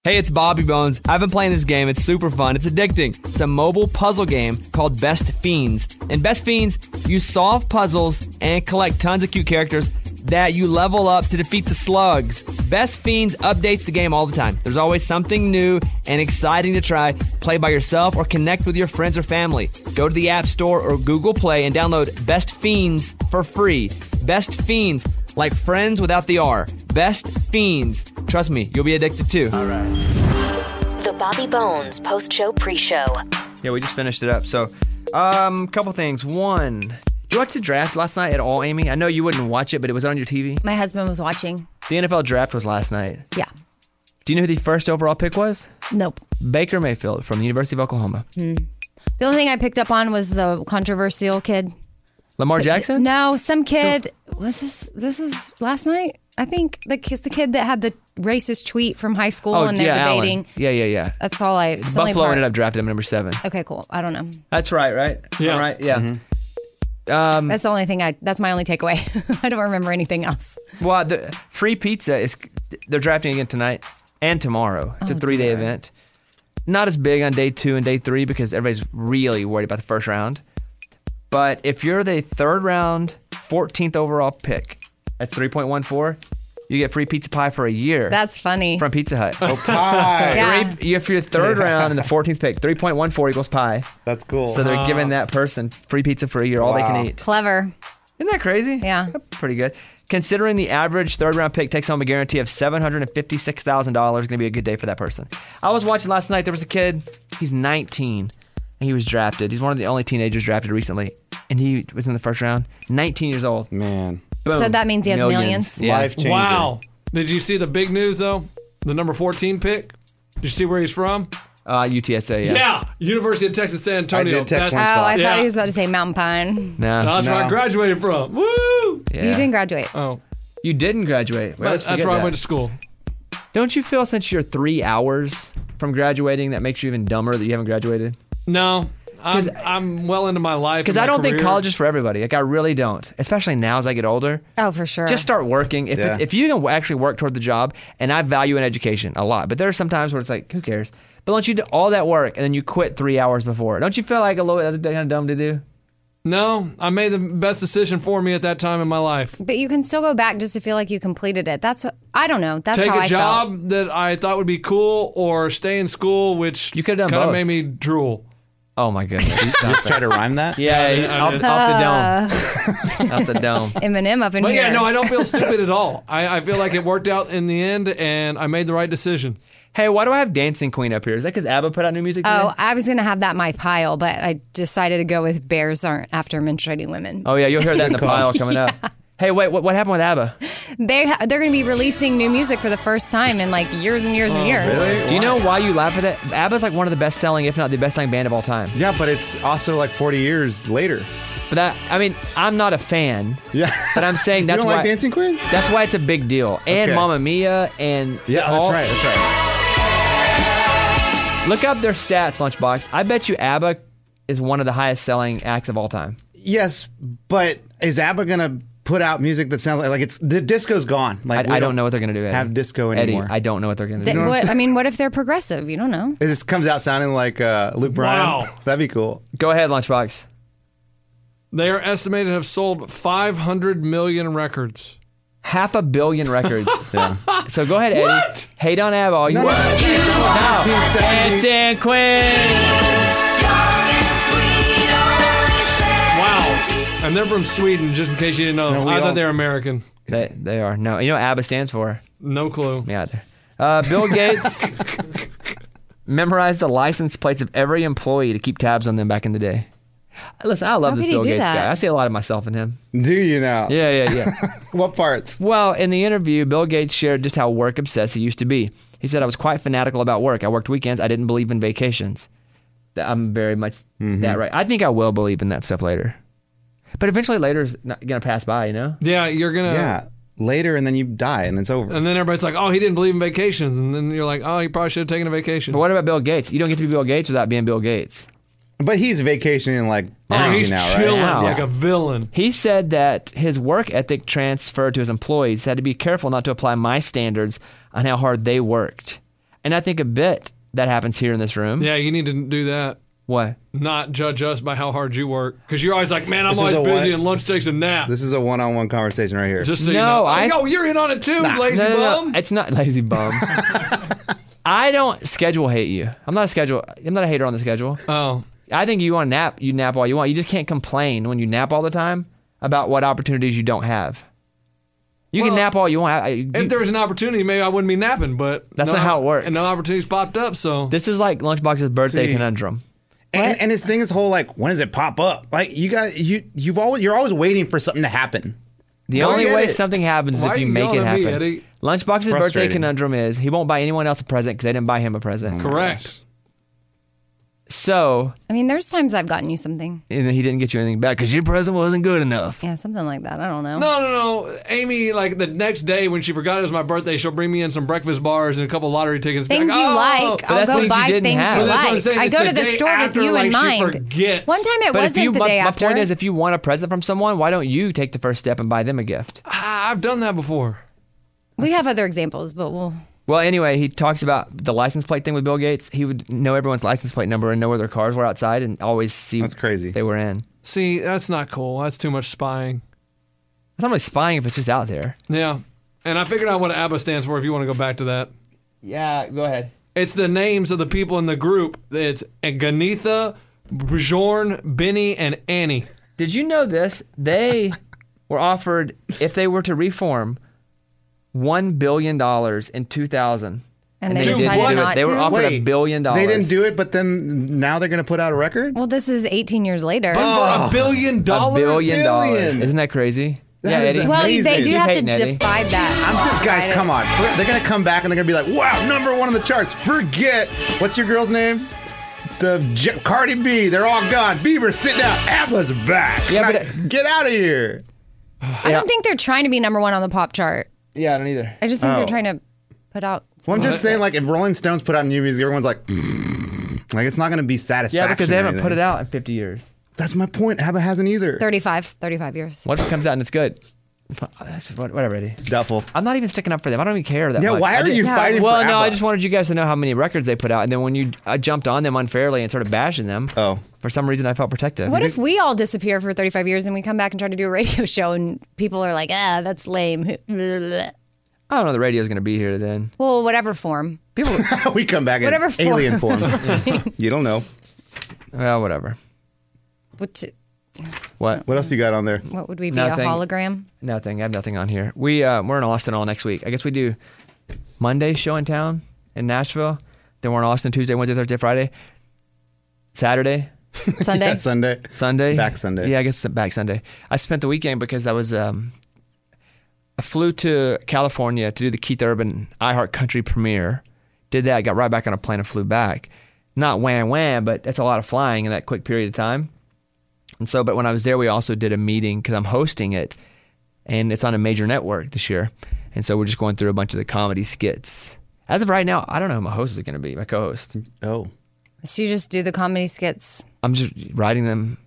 Hey, it's Bobby Bones. I've been playing this game. It's super fun. It's addicting. It's a mobile puzzle game called Best Fiends. In Best Fiends, you solve puzzles and collect tons of cute characters that you level up to defeat the slugs. Best Fiends updates the game all the time. There's always something new and exciting to try. Play by yourself or connect with your friends or family. Go to the App Store or Google Play and download Best Fiends for free. Best Fiends, like friends without the R. Best Fiends. Trust me, you'll be addicted too. All right. The Bobby Bones post-show pre-show. Yeah, we just finished it up. So, couple things. One, did you watch the draft last night at all, Amy? I know you wouldn't watch it, but it was on your TV. My husband was watching. The NFL draft was last night. Yeah. Do you know who the first overall pick was? Nope. Baker Mayfield from the University of Oklahoma. The only thing I picked up on was the controversial kid. Lamar Jackson? No, some kid. Was this was last night? I think it's the kid that had the racist tweet from high school and they're debating. Allen. Yeah. That's all I. Buffalo ended up drafting him number 7. Okay, cool. I don't know. That's right? Yeah. All right, yeah. Mm-hmm. That's the only thing that's my only takeaway. I don't remember anything else. Well, the free pizza they're drafting again tonight and tomorrow. It's a 3-day event. Not as big on day 2 and day 3 because everybody's really worried about the first round. But if you're the 3rd round, 14th overall pick, that's 3.14, you get free pizza pie for a year. That's funny. From Pizza Hut. Oh, pie. Yeah. If you're 3rd round and the 14th pick, 3.14 equals pie. That's cool. So they're giving that person free pizza for a year, all they can eat. Clever. Isn't that crazy? Yeah. Pretty good. Considering the average 3rd round pick takes home a guarantee of $756,000, going to be a good day for that person. I was watching last night. There was a kid. He's 19. And he was drafted. He's one of the only teenagers drafted recently. And he was in the 1st round. 19 years old. Man. Boom. So that means he has millions. Yeah. Life changer. Wow. Did you see the big news, though? The number 14 pick? Did you see where he's from? UTSA, yeah. Yeah. University of Texas San Antonio. I did text Oh, one spot. I thought Yeah. he was about to say Mountain Pine. No. That's where I graduated from. Woo! Yeah. You didn't graduate. Oh, You didn't graduate. Well, that's where I went to school. Don't you feel since you're 3 hours from graduating that makes you even dumber that you haven't graduated? No. I'm well into my life. Because I don't think college is for everybody. Like, I really don't. Especially now as I get older. Oh, for sure. Just start working. Yeah. If you can actually work toward the job, and I value in education a lot, but there are some times where it's like, who cares? But once you do all that work and then you quit 3 hours before, don't you feel like that's kind of dumb to do? No, I made the best decision for me at that time in my life. But you can still go back just to feel like you completed it. I don't know. That's Take how a I job felt. that I thought would be cool or stay in school, which You could've done kind of both. made me drool. Oh my goodness. Try to rhyme that? Yeah, off the dome. Off the dome. Eminem up in But here. yeah, no, I don't feel stupid at all. I feel like it worked out in the end, and I made the right decision. Hey, why do I have Dancing Queen up here? Is that because ABBA put out new music today? Oh, I was going to have that in my pile, but I decided to go with Bears Aren't After Menstruating Women. Oh, yeah, you'll hear that in the pile coming up. Hey, wait, what happened with ABBA? They're going to be releasing new music for the first time in like years and years and years. Really? Do you know why you laugh at that? ABBA's like one of the best-selling, if not the best-selling band of all time. Yeah, but it's also like 40 years later. But I'm not a fan. Yeah. But I'm saying that's you don't why like Dancing Queen? That's why it's a big deal. And Okay. Mamma Mia and Yeah, that's right. That's right. Look up their stats, Lunchbox. I bet you ABBA is one of the highest-selling acts of all time. Yes, but is ABBA gonna put out music that sounds like it's the disco's gone? Like I don't know what they're gonna do. Eddie. have disco anymore. Eddie, I don't know what they're gonna do. What if they're progressive? You don't know. It just comes out sounding like Luke Bryan. Wow. That'd be cool. Go ahead, Lunchbox. They are estimated to have sold 500 million records. 500 million records. Yeah. So go ahead, Eddie. What? Hate on ABBA all you want. No. 1970s. Dancing Queen. Wow. And they're from Sweden, just in case you didn't know. No, we I all- thought they were American. They are. No, you know what ABBA stands for? No clue. Yeah. Bill Gates memorized the license plates of every employee to keep tabs on them back in the day. Listen, I love How this could he Bill do Gates that? guy. I see a lot of myself in him. Do you now? Yeah. What parts? Well, in the interview, Bill Gates shared just how work obsessed he used to be. He said, I was quite fanatical about work. I worked weekends. I didn't believe in vacations. I'm very much that right. I think I will believe in that stuff later. But eventually later's not going to pass by, you know? Yeah, you're going to... Yeah. Later, and then you die, and it's over. And then everybody's like, oh, he didn't believe in vacations. And then you're like, oh, he probably should have taken a vacation. But what about Bill Gates? You don't get to be Bill Gates without being Bill Gates. But he's vacationing like crazy he's now, right? chilling Now. like a villain. He said that his work ethic transferred to his employees, had to be careful not to apply my standards on how hard they worked. And I think a bit that happens here in this room. Yeah, you need to do that. What? Not judge us by how hard you work. Because you're always like, man, I'm This always is a busy one- and lunch takes a nap. This is a one-on-one conversation right here. Just so you No, know. I- Oh, you're in on it too, lazy No. bum. It's not lazy bum. I don't schedule hate you. I'm not a hater on the schedule. Oh. I think you want to nap, you nap all you want. You just can't complain when you nap all the time about what opportunities you don't have. You can Well, nap all you want. If there was an opportunity, maybe I wouldn't be napping, but That's not how it works. And no opportunities popped up, so This is like Lunchbox's birthday See. conundrum. And his thing is whole like, when does it pop up? Like you guys, you're always waiting for something to happen. The Go only get way it. something happens is Why if are you you make yelling it at me, happen. Eddie? Lunchbox's birthday Frustrating. conundrum is he won't buy anyone else a present because they didn't buy him a present. correct. So, I mean, there's times I've gotten you something. and he didn't get you anything back because your present wasn't good enough. Yeah, something like that. I don't know. No. Amy, like the next day when she forgot it was my birthday, she'll bring me in some breakfast bars and a couple lottery tickets. Be Things like, you "Oh." like, But I'll that's go things you buy didn't things have. you Well, that's what I'm like. saying. I It's go the to the day store with after, you like, in she mind. forgets. One time it But wasn't the day my after. point is, if you want a present from someone, why don't you take the first step and buy them a gift? I've done that before. We have other examples, but we'll. Well, anyway, he talks about the license plate thing with Bill Gates. He would know everyone's license plate number and know where their cars were outside and always see That's crazy. if they were in. See, that's not cool. That's too much spying. It's not really spying if it's just out there. Yeah. And I figured out what ABBA stands for if you want to go back to that. Yeah, go ahead. It's the names of the people in the group. It's Ganitha, Bjorn, Benny, and Annie. Did you know this? They were offered, if they were to reform, $1 billion in 2000. And they didn't decided do it. not They were to? offered $1 billion. They didn't do it, but then now they're going to put out a record? Well, this is 18 years later. For $1 billion? $1 billion. Billion. Isn't that crazy? That is Eddie. Well, amazing. they do Keep have to hating, Eddie. defy that. I'm just, guys, Defy it. come on. They're going to come back and they're going to be like, wow, #1 on the charts. Forget. What's your girl's name? Cardi B. They're all gone. Bieber, sit down. ABBA's back. Yeah, Now, but- get out of here. I don't think they're trying to be #1 on the pop chart. Yeah, I don't either. I just think Oh. they're trying to put out. Well, I'm just saying, like, if Rolling Stones put out new music, everyone's like, like it's not going to be satisfaction. Yeah, because they or haven't put anything. it out in 50 years. That's my point. ABBA hasn't either. 35 years. What if it comes out and it's good? Whatever, Eddie. Duffel. I'm not even sticking up for them. I don't even care that Yeah, much. why I are didn't- you fighting Well, for no, I ABBA? just wanted you guys to know how many records they put out, and then when I jumped on them unfairly and started bashing them, Oh. for some reason I felt protective. What if we all disappear for 35 years and we come back and try to do a radio show and people are like, that's lame. I don't know. The radio's going to be here then. Well, whatever form. People, We come back in Whatever form. alien form. You don't know. well, whatever. What? What else you got on there? What would we be? Nothing. A hologram? Nothing. I have nothing on here. We're in Austin all next week. I guess we do Monday's show in town in Nashville. Then we're in Austin Tuesday, Wednesday, Thursday, Friday, Saturday, Sunday? Sunday. Sunday. Back Sunday. Yeah, I guess back Sunday. I spent the weekend because I was I flew to California to do the Keith Urban iHeart Country premiere. Did that, got right back on a plane and flew back. Not wham, but that's a lot of flying in that quick period of time. And so, but when I was there, we also did a meeting because I'm hosting it, and it's on a major network this year. And so we're just going through a bunch of the comedy skits. As of right now, I don't know who my host is going to be, my co-host. Oh. So you just do the comedy skits? I'm just writing them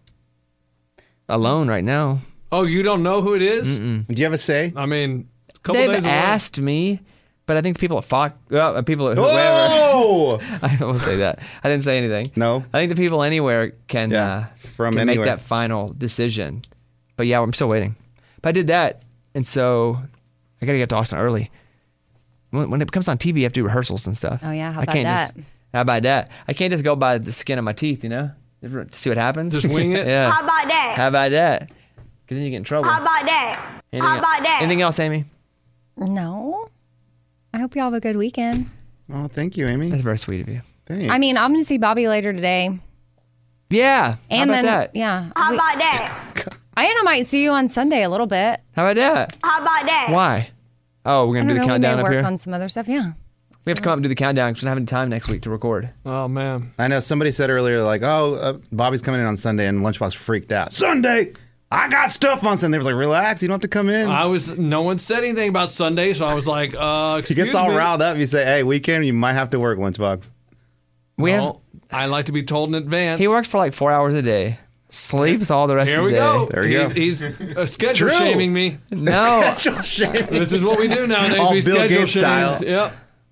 alone right now. Oh, you don't know who it is? Do you have a say? I mean, a couple They've days ago. asked me, but I think the people at Fox, people at whoever, Oh! I won't say that. I didn't say anything. No? I think the people anywhere can, Yeah, from can make anywhere. that final decision. But yeah, I'm still waiting. But I did that, and so I got to get to Austin early. When it comes on TV, you have to do rehearsals and stuff. Oh, yeah? How I about can't that? How about that? I can't just go by the skin of my teeth, you know? See what happens? Just wing it? Yeah. How about that? How about that? Because then you get in trouble. How about that? How about that? Anything else, Amy? No. I hope you all have a good weekend. Oh, thank you, Amy. That's very sweet of you. Thanks. I mean, I'm going to see Bobby later today. Yeah. And how about then, that? yeah. How about that? I might see you on Sunday a little bit. How about that? How about that? Why? Oh, we're I going to don't do the know. We countdown may up work here? on some other stuff. Yeah. We have to come up and do the countdown because we don't have any time next week to record. Oh, man. I know somebody said earlier, like, Bobby's coming in on Sunday, and Lunchbox freaked out. Sunday? I got stuff on Sunday. They was like, relax, you don't have to come in. No one said anything about Sunday, so I was like, He excuse gets all me. riled up. You say, hey, weekend, you might have to work, Lunchbox. We have. Well, I like to be told in advance. He works for like 4 hours a day, sleeps all the rest Here of we the day. go. There you go. He's schedule true. shaming me. No, Schedule shame. This is what we do nowadays. All We Bill schedule Gates shame. style. Yep.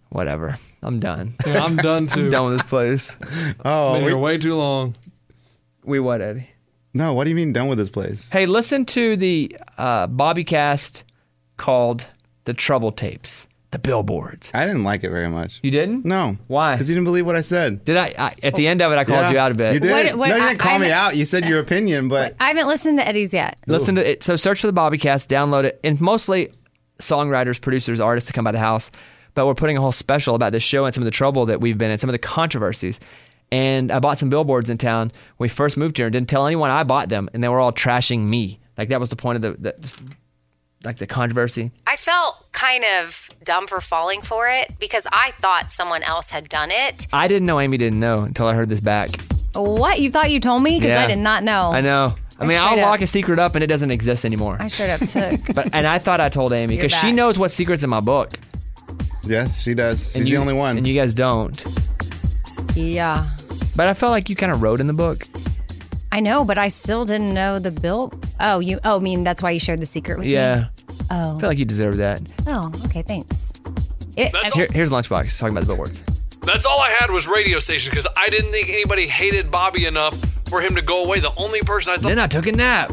Whatever. I'm done. Yeah, I'm done too. I'm done with this place. Been here way too long. We what, Eddie? No, what do you mean done with this place? Hey, listen to the Bobby cast called The Trouble Tapes, The Billboards. I didn't like it very much. You didn't? No. Why? Because you didn't believe what I said. Did I at the end of it, I called you out a bit. You did. What- no, you didn't call I me out. You said your opinion, but I haven't listened to Eddie's yet. Listen to it. So search for the Bobbycast, download it, and mostly songwriters, producers, artists to come by the house. But we're putting a whole special about this show and some of the trouble that we've been in, some of the controversies. And I bought some billboards in town when we first moved here and didn't tell anyone I bought them, and they were all trashing me. Like that was the point of the controversy. I felt kind of dumb for falling for it because I thought someone else had done it. I didn't know Amy didn't know until I heard this back. What? You thought you told me? Because Yeah. I did not know. I know. I mean, I'll straight lock up- a secret up and it doesn't exist anymore. I straight up took. And I thought I told Amy You're because she back. knows what secret's in my book. yes, she does. And She's you- the only one. And you guys don't. Yeah. But I felt like you kind of wrote in the book. I know, but I still didn't know the bill. Oh, I mean, that's why you shared the secret with me? Yeah. Oh. I feel like you deserve that. Oh, okay, thanks. Here's Lunchbox talking about the billboards. That's all I had was radio station because I didn't think anybody hated Bobby enough for him to go away. The only person I thought. Then I took a nap.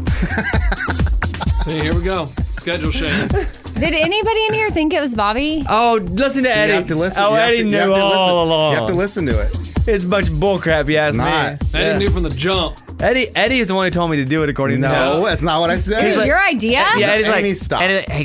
See, here we go. Schedule shame. Did anybody in here think it was Bobby? Oh, listen to Eddie. You have to listen. Oh, You have Eddie to- you knew have to listen. all along. You have to listen to it. It's a bunch of bullcrap, you ask me. not. Eddie knew from the jump. Eddie is the one who told me to do it according to him. No, that's not what I said. It was your idea? Yeah, Eddie's like, Amy, stop.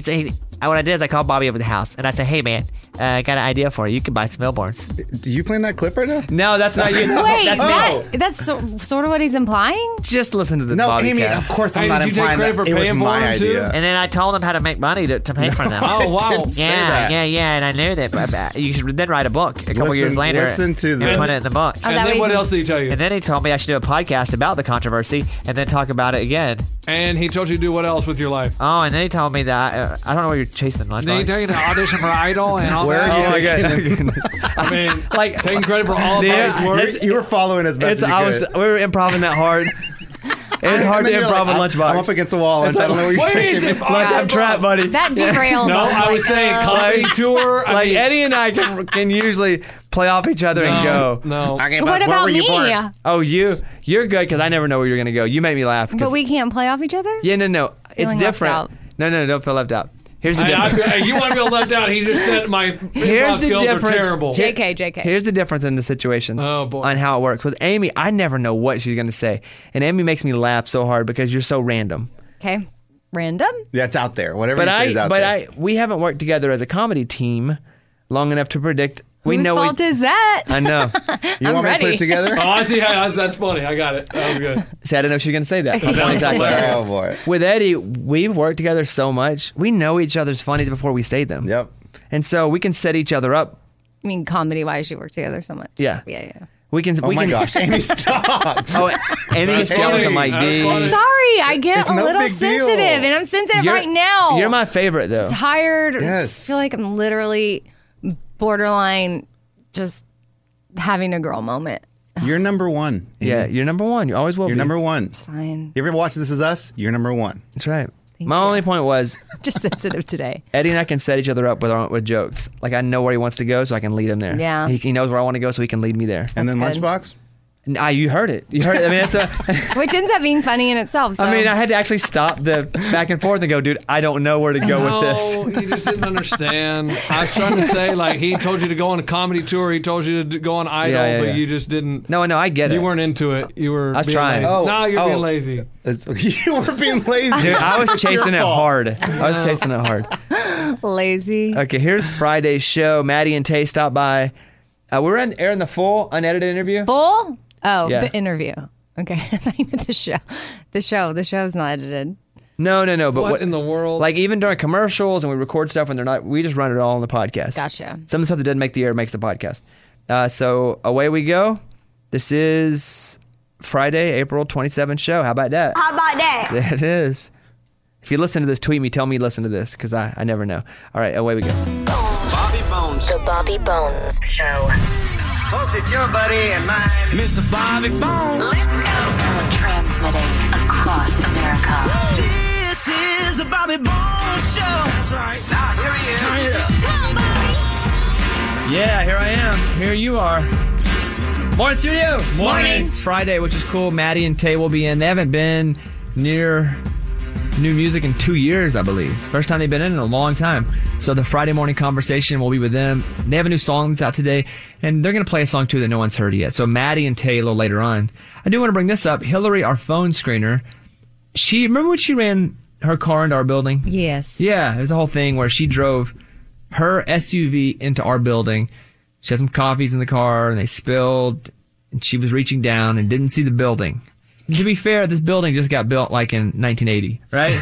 What I did is I called Bobby over the house and I said, "Hey man, I got an idea for you. You can buy some billboards." Do you playing that clip right now? No, that's not you. Wait, that's that's sort of what he's implying? just listen to the No, Bobby Amy, cast. of course I'm Hey, not did you take implying credit that for it was paying for my him, too? idea. And then I told him how to make money to pay for them. Oh, wow. Didn't say that. Yeah, and I knew that. But you should then write a book a couple years later. listen to and the- put it in the book. Oh, And that then way what you- else did he tell you? And then he told me I should do a podcast about the controversy and then talk about it again. And he told you to do what else with your life? Oh, and then he told me that I don't know what you're chasing. Then he told you to audition for Idol and all Where that. are you Oh my taking God. I mean, Like- taking credit for all of Yeah, Bobby's work. it's- You were following as best as you could. We were improving that hard. It was hard to And then you're improv like, on Lunchbox. I'm up against the wall. And I don't know where you're What do you mean taking me. it's- Lunch, I'm trapped, buddy. That derailed. No, us. I was saying uh, comedy tour. I Like mean, Eddie and I can usually play off each other and go. No. What about me? Oh, you're good because I never know where you're gonna go. You make me laugh. 'cause- But we can't play off each other? Yeah, no. It's Feeling left different. out. No, don't feel left out. Here's the difference. You want to feel left out. He just said my improv Here's the skills are difference. terrible. JK. Here's the difference in the situations Oh, boy. on how it works. With Amy, I never know what she's gonna say, and Amy makes me laugh so hard because you're so random. Okay. Random? That's out there. Whatever you say is out there. We haven't worked together as a comedy team long enough to predict. We Whose know fault is that? I know. You I'm want me to put ready. it together? Oh, I see how that's funny. I got it. That was good. See, I didn't know she was gonna say that. That's exactly Oh, boy. With Eddie, we've worked together so much. We know each other's funny before we say them. Yep. And so we can set each other up. I mean, comedy-wise, you work together so much. Yeah. Yeah. We can. Oh, we my can, gosh. Amy, stop. Oh, Amy gets jealous of Mike That's D. funny. Sorry, I get It's a no little big deal. sensitive, and I'm sensitive right now. You're my favorite though. tired. Yes. I feel like I'm literally borderline just having a girl moment. You're number one. Yeah, you're number one. You always will You're be. number one. Fine. You ever watch This Is Us? You're number one. That's right. My only point was Just sensitive today. Eddie and I can set each other up with jokes. Like I know where he wants to go, so I can lead him there. Yeah. He knows where I want to go, so he can lead me there. And then That's good. Lunchbox? You heard it. You heard it. I mean, that's Which ends up being funny in itself. So. I mean, I had to actually stop the back and forth and go, dude, I don't know where to go with No, this. you just didn't understand. I was trying to say, like, he told you to go on a comedy tour. He told you to go on Idol, Yeah, but yeah. you just didn't. No, I get it. You weren't into it. You were. I was being trying. Lazy. Oh, No, you're being oh. lazy. You were being lazy. Dude, I was It's your chasing it fault. hard. I was chasing it hard. lazy. Okay, here's Friday's show. Maddie and Tay stopped by. We're airing the full unedited interview. Full? Oh, Yeah. the interview. Okay. I thought you meant the show. The show's not edited. No. But What in the world? Like even during commercials and we record stuff when they're not, we just run it all on the podcast. Gotcha. Some of the stuff that doesn't make the air makes the podcast. So away we go. This is Friday, April 27th show. How about that? How about that? There it is. If you listen to this, tweet me. Tell me you listen to this because I never know. All right, away we go. Bobby Bones. The Bobby Bones Show. Folks, it's your buddy and mine, Mr. Bobby Bones. Transmitting across America. This is the Bobby Bones Show. That's right. Now, here he is. Turn it up. Yeah, here I am. Here you are. Morning, studio. Morning. It's Friday, which is cool. Maddie and Tay will be in. They haven't been near new music in 2 years, I believe. First time they've been in a long time. So the Friday morning conversation will be with them. They have a new song that's out today, and they're going to play a song, too, that no one's heard yet. So Maddie and Tay a little later on. I do want to bring this up. Hillary, our phone screener, remember when she ran her car into our building? Yes. Yeah, it was a whole thing where she drove her SUV into our building. She had some coffees in the car, and they spilled, and she was reaching down and didn't see the building. And to be fair, this building just got built like in 1980, right?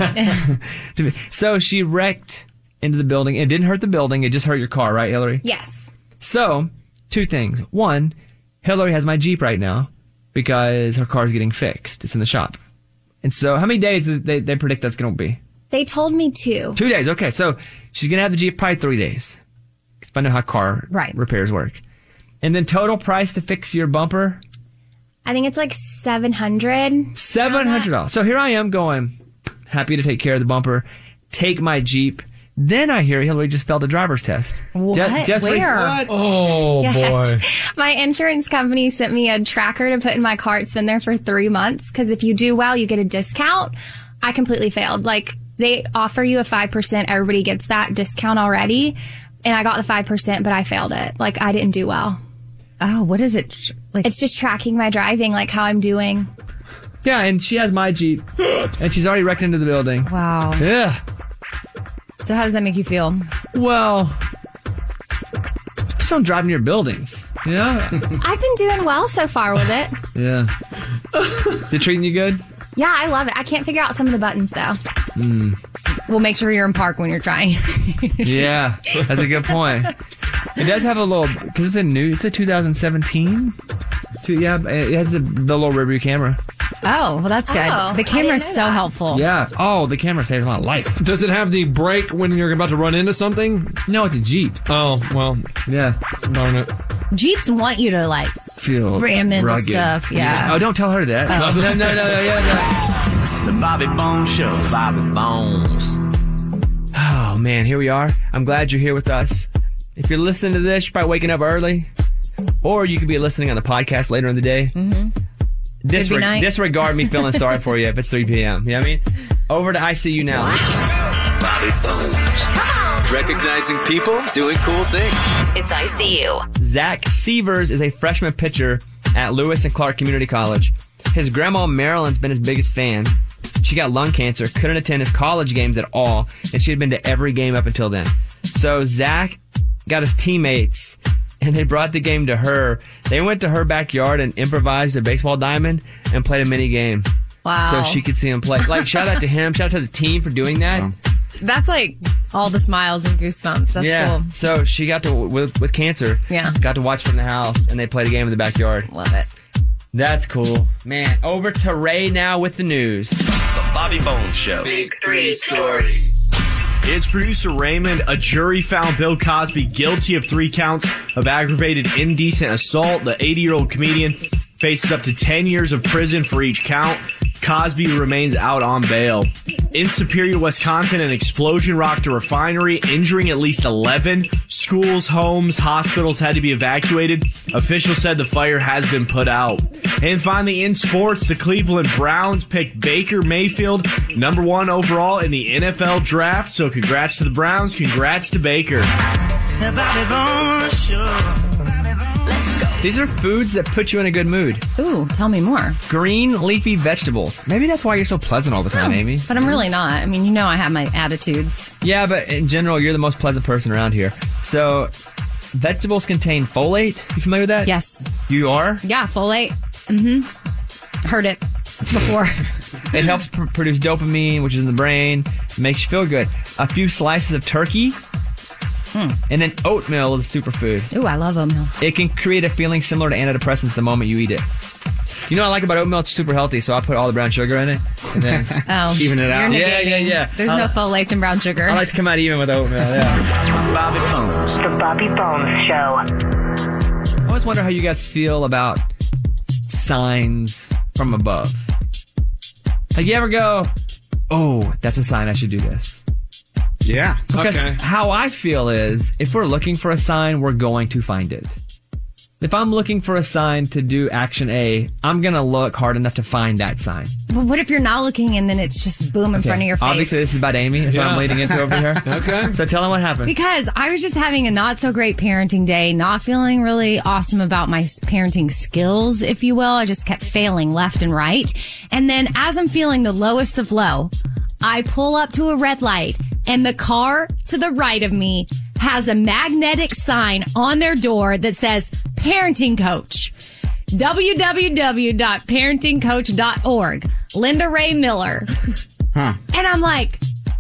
So she wrecked into the building. It didn't hurt the building. It just hurt your car, right, Hillary? Yes. So, two things. One, Hillary has my Jeep right now because her car's getting fixed. It's in the shop. And so how many days do they predict that's going to be? They told me 2. 2 days. Okay, so she's going to have the Jeep probably 3 days. Because I know how car repairs work. And then total price to fix your bumper? I think it's like $700. $700. So here I am going, happy to take care of the bumper, take my Jeep. Then I hear Hillary just failed a driver's test. What? Where? What? Oh, Yes. boy. My insurance company sent me a tracker to put in my car. It's been there for 3 months because if you do well, you get a discount. I completely failed. Like, they offer you a 5%. Everybody gets that discount already. And I got the 5%, but I failed it. Like, I didn't do well. Oh, what is it? Like, it's just tracking my driving, like how I'm doing. Yeah, and she has my Jeep, and she's already wrecked into the building. Wow. Yeah. So how does that make you feel? Well, just don't drive near buildings. Yeah. I've been doing well so far with it. Yeah. Is it treating you good? Yeah, I love it. I can't figure out some of the buttons, though. We'll make sure you're in park when you're trying. Yeah, that's a good point. It does have a little, because it's a 2017. Yeah, it has the little rear view camera. Oh, well, that's good. Oh, the camera's I didn't know so that. helpful. Yeah. Oh, the camera saves a lot of life. Does it have the brake when you're about to run into something? No, it's a Jeep. Oh, well, Yeah. darn it. Jeeps want you to, like, Feel ram into rugged. stuff. Yeah. Oh, don't tell her that. No. Yeah. The Bobby Bones Show. Bobby Bones. Oh, man, here we are. I'm glad you're here with us. If you're listening to this, you're probably waking up early. Or you could be listening on the podcast later in the day. Mm-hmm. Disregard me feeling sorry for you if it's 3 p.m. You know what I mean? Over to ICU now. Bobby Bones. Recognizing people doing cool things. It's ICU. Zach Severs is a freshman pitcher at Lewis and Clark Community College. His grandma Marilyn's been his biggest fan. She got lung cancer, couldn't attend his college games at all, and she had been to every game up until then. So Zach got his teammates, and they brought the game to her. They went to her backyard and improvised a baseball diamond and played a mini game. Wow. So she could see him play. Like, shout out to him. Shout out to the team for doing that. That's like all the smiles and goosebumps. That's cool. So she got to, with cancer, got to watch from the house, and they played a game in the backyard. Love it. That's cool. Man, over to Ray now with the news. The Bobby Bones Show. Big 3 stories. It's producer Raymond. A jury found Bill Cosby guilty of 3 counts of aggravated indecent assault. The 80-year-old comedian faces up to 10 years of prison for each count. Cosby remains out on bail. In Superior, Wisconsin, an explosion rocked a refinery, injuring at least 11. Schools, homes, hospitals had to be evacuated. Officials said the fire has been put out. And finally, in sports, the Cleveland Browns picked Baker Mayfield number 1 overall in the NFL draft. So congrats to the Browns. Congrats to Baker. The Bobby Bones Show. Let's go. These are foods that put you in a good mood. Ooh, tell me more. Green leafy vegetables. Maybe that's why you're so pleasant all the time, Amy. But I'm really not. I mean, you know I have my attitudes. Yeah, but in general, you're the most pleasant person around here. So, vegetables contain folate. You familiar with that? Yes. You are? Yeah, folate. Mm-hmm. Heard it before. It helps produce dopamine, which is in the brain. It makes you feel good. A few slices of turkey. And then oatmeal is a superfood. Ooh, I love oatmeal. It can create a feeling similar to antidepressants the moment you eat it. You know what I like about oatmeal? It's super healthy, so I put all the brown sugar in it and then even it out. You're Yeah. There's no folates in brown sugar. I like to come out even with oatmeal, yeah. Bobby Bones. The Bobby Bones Show. I always wonder how you guys feel about signs from above. Like, you ever go, oh, that's a sign I should do this? Yeah. Because how I feel is, if we're looking for a sign, we're going to find it. If I'm looking for a sign to do action A, I'm going to look hard enough to find that sign. But what if you're not looking and then it's just boom in front of your face? Obviously, this is about Amy. That's what I'm leading into over here. Okay. So tell them what happened. Because I was just having a not so great parenting day, not feeling really awesome about my parenting skills, if you will. I just kept failing left and right. And then as I'm feeling the lowest of low, I pull up to a red light and the car to the right of me has a magnetic sign on their door that says parenting coach. www.parentingcoach.org. Linda Ray Miller. And I'm like,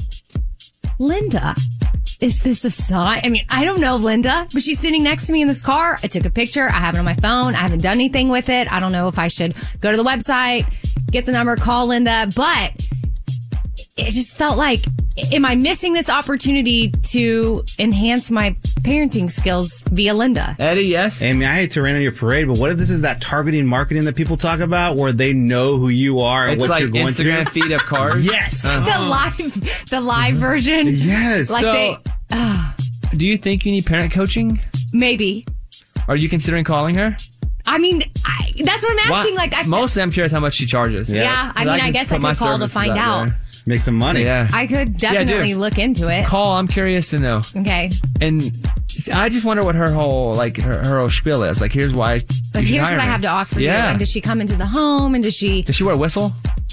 Linda, is this a sign? I mean, I don't know, Linda, but she's sitting next to me in this car. I took a picture. I have it on my phone. I haven't done anything with it. I don't know if I should go to the website, get the number, call Linda, but it just felt like, am I missing this opportunity to enhance my parenting skills via Linda? Eddie, yes. Amy, I hate to rain on your parade, but what if this is that targeting marketing that people talk about where they know who you are and it's what like you're going Instagram through? feed of cars? Yes. The live version? Yes. Like do you think you need parent coaching? Maybe. Are you considering calling her? I mean, that's what I'm asking. Well, mostly I'm curious how much she charges. Yeah, I mean, I guess I could call to find out. Make some money. Yeah. I could definitely look into it. Call. I'm curious to know. Okay. And I just wonder what her whole her whole spiel is. Like, here's why. Like, here's what I have to offer you. And does she come into the home? And does she wear a whistle?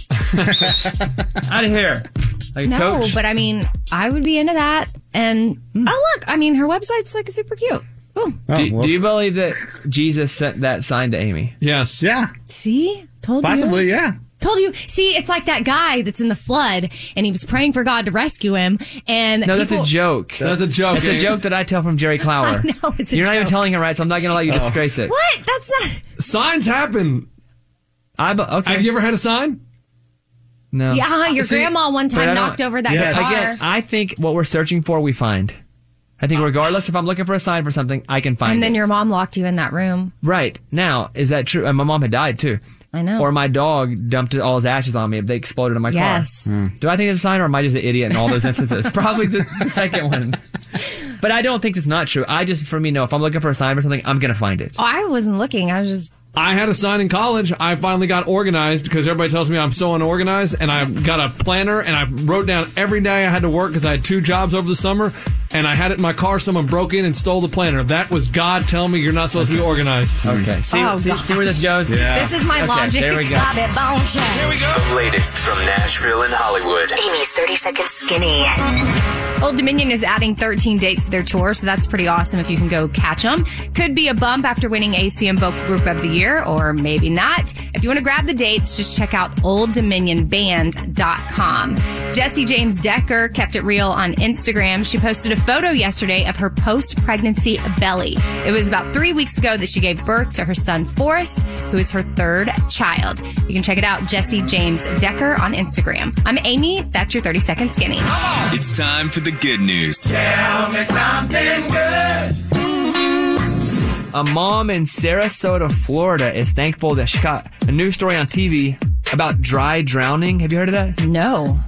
Out of here. Like, no, coach. but I mean, I would be into that. And oh look, I mean, her website's like super cute. Ooh. Do you believe that Jesus sent that sign to Amy? Yes. Yeah. See? Told you. Possibly, yeah. Told you. See, it's like that guy that's in the flood and he was praying for God to rescue him. And no, that's a joke. That's a joke. That's a joke that I tell from Jerry Clower. I know, it's a You're joke. not even telling it right, so I'm not going to let you disgrace it. What? That's not. Signs happen. Okay. Have you ever had a sign? No. Yeah, your grandma one time knocked over that guitar. I think what we're searching for, we find. I think regardless if I'm looking for a sign for something, I can find it. And then your mom locked you in that room. Right. Now, is that true? And my mom had died too. I know. Or my dog dumped all his ashes on me if they exploded in my car. Yes. Do I think it's a sign or am I just an idiot in all those instances? Probably the second one. But I don't think it's not true. For me, no. If I'm looking for a sign for something, I'm going to find it. Oh, I wasn't looking. I was just... I had a sign in college. I finally got organized because everybody tells me I'm so unorganized, and I got a planner and I wrote down every day I had to work because I had 2 jobs over the summer, and I had it in my car. Someone broke in and stole the planner. That was God telling me you're not supposed to be organized. Okay. See where this goes? Yeah. This is my logic. There we go. Here we go. The latest from Nashville and Hollywood. Amy's 30-second skinny. Old Dominion is adding 13 dates to their tour, so that's pretty awesome if you can go catch them. Could be a bump after winning ACM Vocal Group of the Year, or maybe not. If you want to grab the dates, just check out OldDominionBand.com. Jessie James Decker kept it real on Instagram. She posted a photo yesterday of her post-pregnancy belly. It was about 3 weeks ago that she gave birth to her son, Forrest, who is her 3rd child. You can check it out, Jessie James Decker on Instagram. I'm Amy. That's your 30-second skinny. It's time for the good news. Tell me something good. A mom in Sarasota, Florida is thankful that she got a news story on TV about dry drowning. Have you heard of that? No.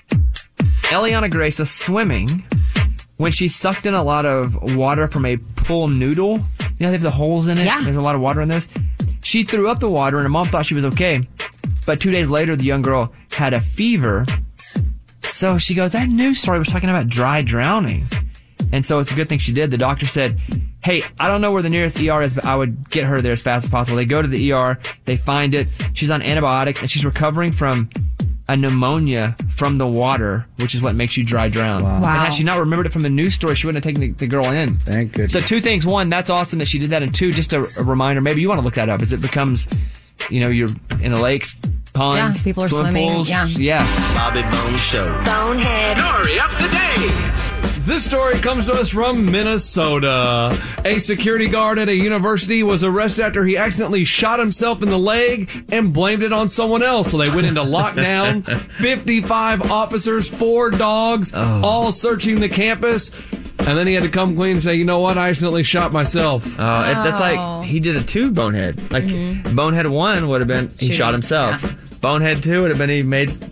Eliana Grace was swimming when she sucked in a lot of water from a pool noodle. You know, they have the holes in it? Yeah. There's a lot of water in this. She threw up the water and her mom thought she was okay. But 2 days later, the young girl had a fever. So she goes, that news story was talking about dry drowning. And so it's a good thing she did. The doctor said, hey, I don't know where the nearest ER is, but I would get her there as fast as possible. They go to the ER, they find it. She's on antibiotics, and she's recovering from a pneumonia from the water, which is what makes you dry drown. Wow. And had she not remembered it from the news story, she wouldn't have taken the girl in. Thank goodness. So 2 things. 1, that's awesome that she did that. And 2, just a reminder, maybe you want to look that up as it becomes, you're in the lakes, ponds, Yeah, people are swimming swimming, pools. yeah. Bobby Bones Show. Bonehead. Story up to date. This story comes to us from Minnesota. A security guard at a university was arrested after he accidentally shot himself in the leg and blamed it on someone else. So they went into lockdown. 55 officers, 4 dogs, all searching the campus. And then he had to come clean and say, you know what? I accidentally shot myself. That's like, he did it too, Bonehead. Like, Bonehead 1 would have been, he shot himself. Yeah. Bonehead 2 would have been, he made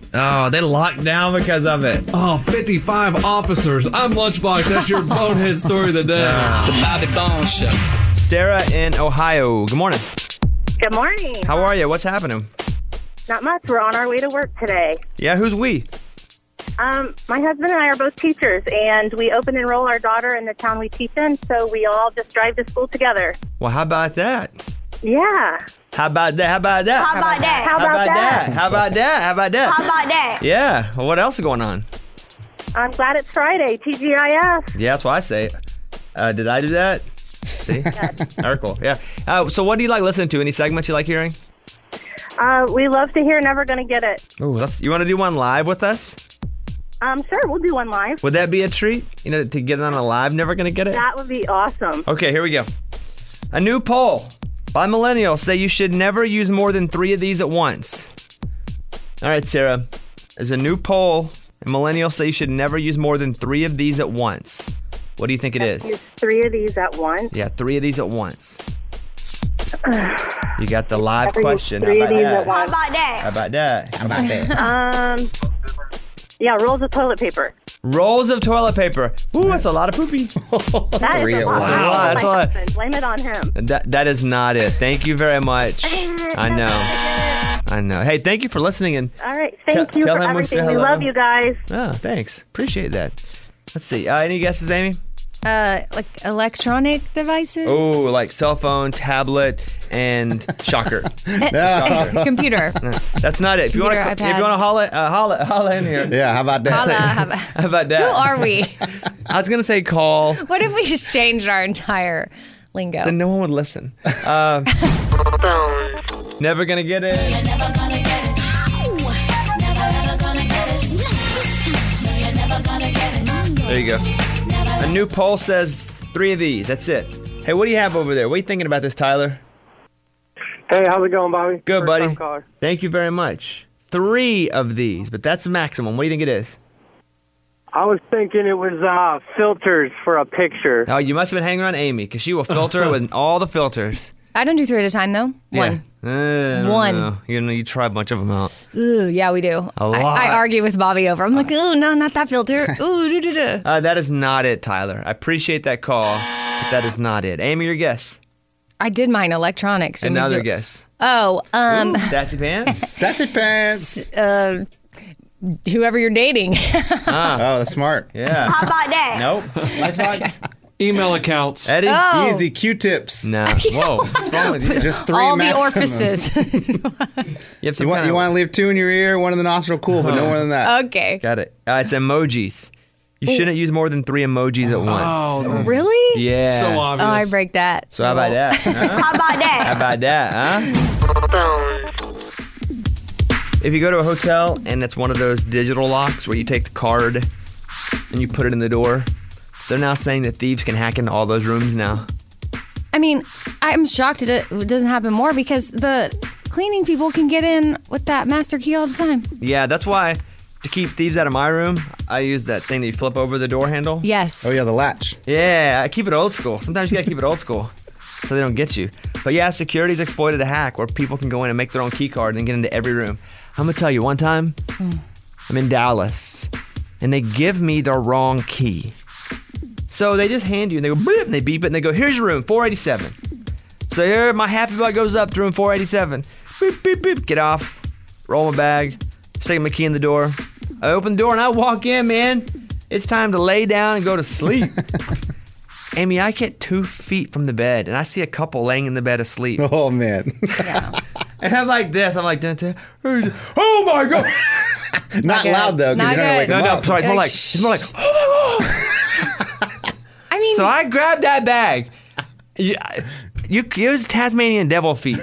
Oh, they locked down because of it. Oh, 55 officers. I'm Lunchbox. That's your bonehead story of the day. The Bobby Bones Show. Sarah in Ohio. Good morning. Good morning. How are you? What's happening? Not much. We're on our way to work today. Yeah, who's we? My husband and I are both teachers, and we open and enroll our daughter in the town we teach in, so we all just drive to school together. Well, how about that? Yeah. How about that? How about that? How about that? How about that? How about that? How about that? How about that? Yeah. Well, what else is going on? I'm glad it's Friday. TGIF. Yeah, that's why I say it. Did I do that? See? Very cool. Yeah. So what do you like listening to? Any segments you like hearing? We love to hear Never Gonna Get It. Oh, you want to do one live with us? Sure, we'll do one live. Would that be a treat? You know, to get it on a live, Never Gonna Get It? That would be awesome. Okay, here we go. A new poll by millennials say you should never use more than 3 of these at once. All right, Sarah. There's a new poll, and millennials say you should never use more than 3 of these at once. What do you think it is? Use 3 of these at once? Yeah, 3 of these at once. You got the live question. How about that? How about that? How about that? How about that? Yeah, rolls of toilet paper. Rolls of toilet paper. Ooh, that's a lot of poopy. That is a lot. That's a lot. Blame it on him. That is not it. Thank you very much. I know. Hey, thank you for listening. And all right, thank you for everything. We love you guys. Oh, thanks. Appreciate that. Let's see. Any guesses, Amy? Like electronic devices? Oh, like cell phone, tablet, and shocker. Computer. No, that's not it. If you want to holla in here. Yeah, how about that? How about that? Who are we? I was going to say call. What if we just changed our entire lingo? Then no one would listen. Never gonna get it. Never gonna get it. Never gonna get it. Never gonna get it. There you go. A new poll says 3 of these. That's it. Hey, what do you have over there? What are you thinking about this, Tyler? Hey, how's it going, Bobby? Good, buddy. Caller. Thank you very much. 3 of these, but that's the maximum. What do you think it is? I was thinking it was filters for a picture. Oh, you must have been hanging around Amy, because she will filter it with all the filters. I don't do 3 at a time, though. Yeah. One. No. You try a bunch of them out. Ooh, yeah, we do. A lot. I argue with Bobby over. I'm like, ooh, no, not that filter. Ooh, that is not it, Tyler. I appreciate that call, but that is not it. Amy, your guess. I did mine electronics. Another guess. Oh, Ooh, sassy pants? Sassy pants. Whoever you're dating. Oh, that's smart. Yeah. How about that? Nope. Email accounts. Eddie? Oh. Easy Q-tips. No. Whoa. What's wrong with you? Just 3 All maximum. the orifices. You want to leave 2 in your ear, 1 in the nostril? Cool, but no more than that. Okay. Got it. It's emojis. You shouldn't use more than 3 emojis at once. Oh, Really? Yeah. so obvious. Oh, I break that. So how about that? Huh? How about that? How about that, huh? If you go to a hotel and it's one of those digital locks where you take the card and you put it in the door, they're now saying that thieves can hack into all those rooms now. I mean, I'm shocked it doesn't happen more because the cleaning people can get in with that master key all the time. Yeah, that's why to keep thieves out of my room, I use that thing that you flip over the door handle. Yes. Oh, yeah, the latch. Yeah, I keep it old school. Sometimes you gotta keep it old school so they don't get you. But yeah, security's exploited a hack where people can go in and make their own key card and get into every room. I'm gonna tell you, one time, I'm in Dallas, and they give me the wrong key. So they just hand you, and they go, beep, and they beep it, and they go, here's your room, 487. So here, my happy bug goes up to room 487. Beep, beep, beep, get off, roll my bag, stick my key in the door. I open the door, and I walk in, man. It's time to lay down and go to sleep. Amy, I get 2 feet from the bed, and I see a couple laying in the bed asleep. Oh, man. Yeah. And I'm like this. I'm like, oh my God. Not loud, though, because you're not going to wake them up. No, sorry. It's more like, oh my God. I mean, so I grabbed that bag. You use Tasmanian devil feet.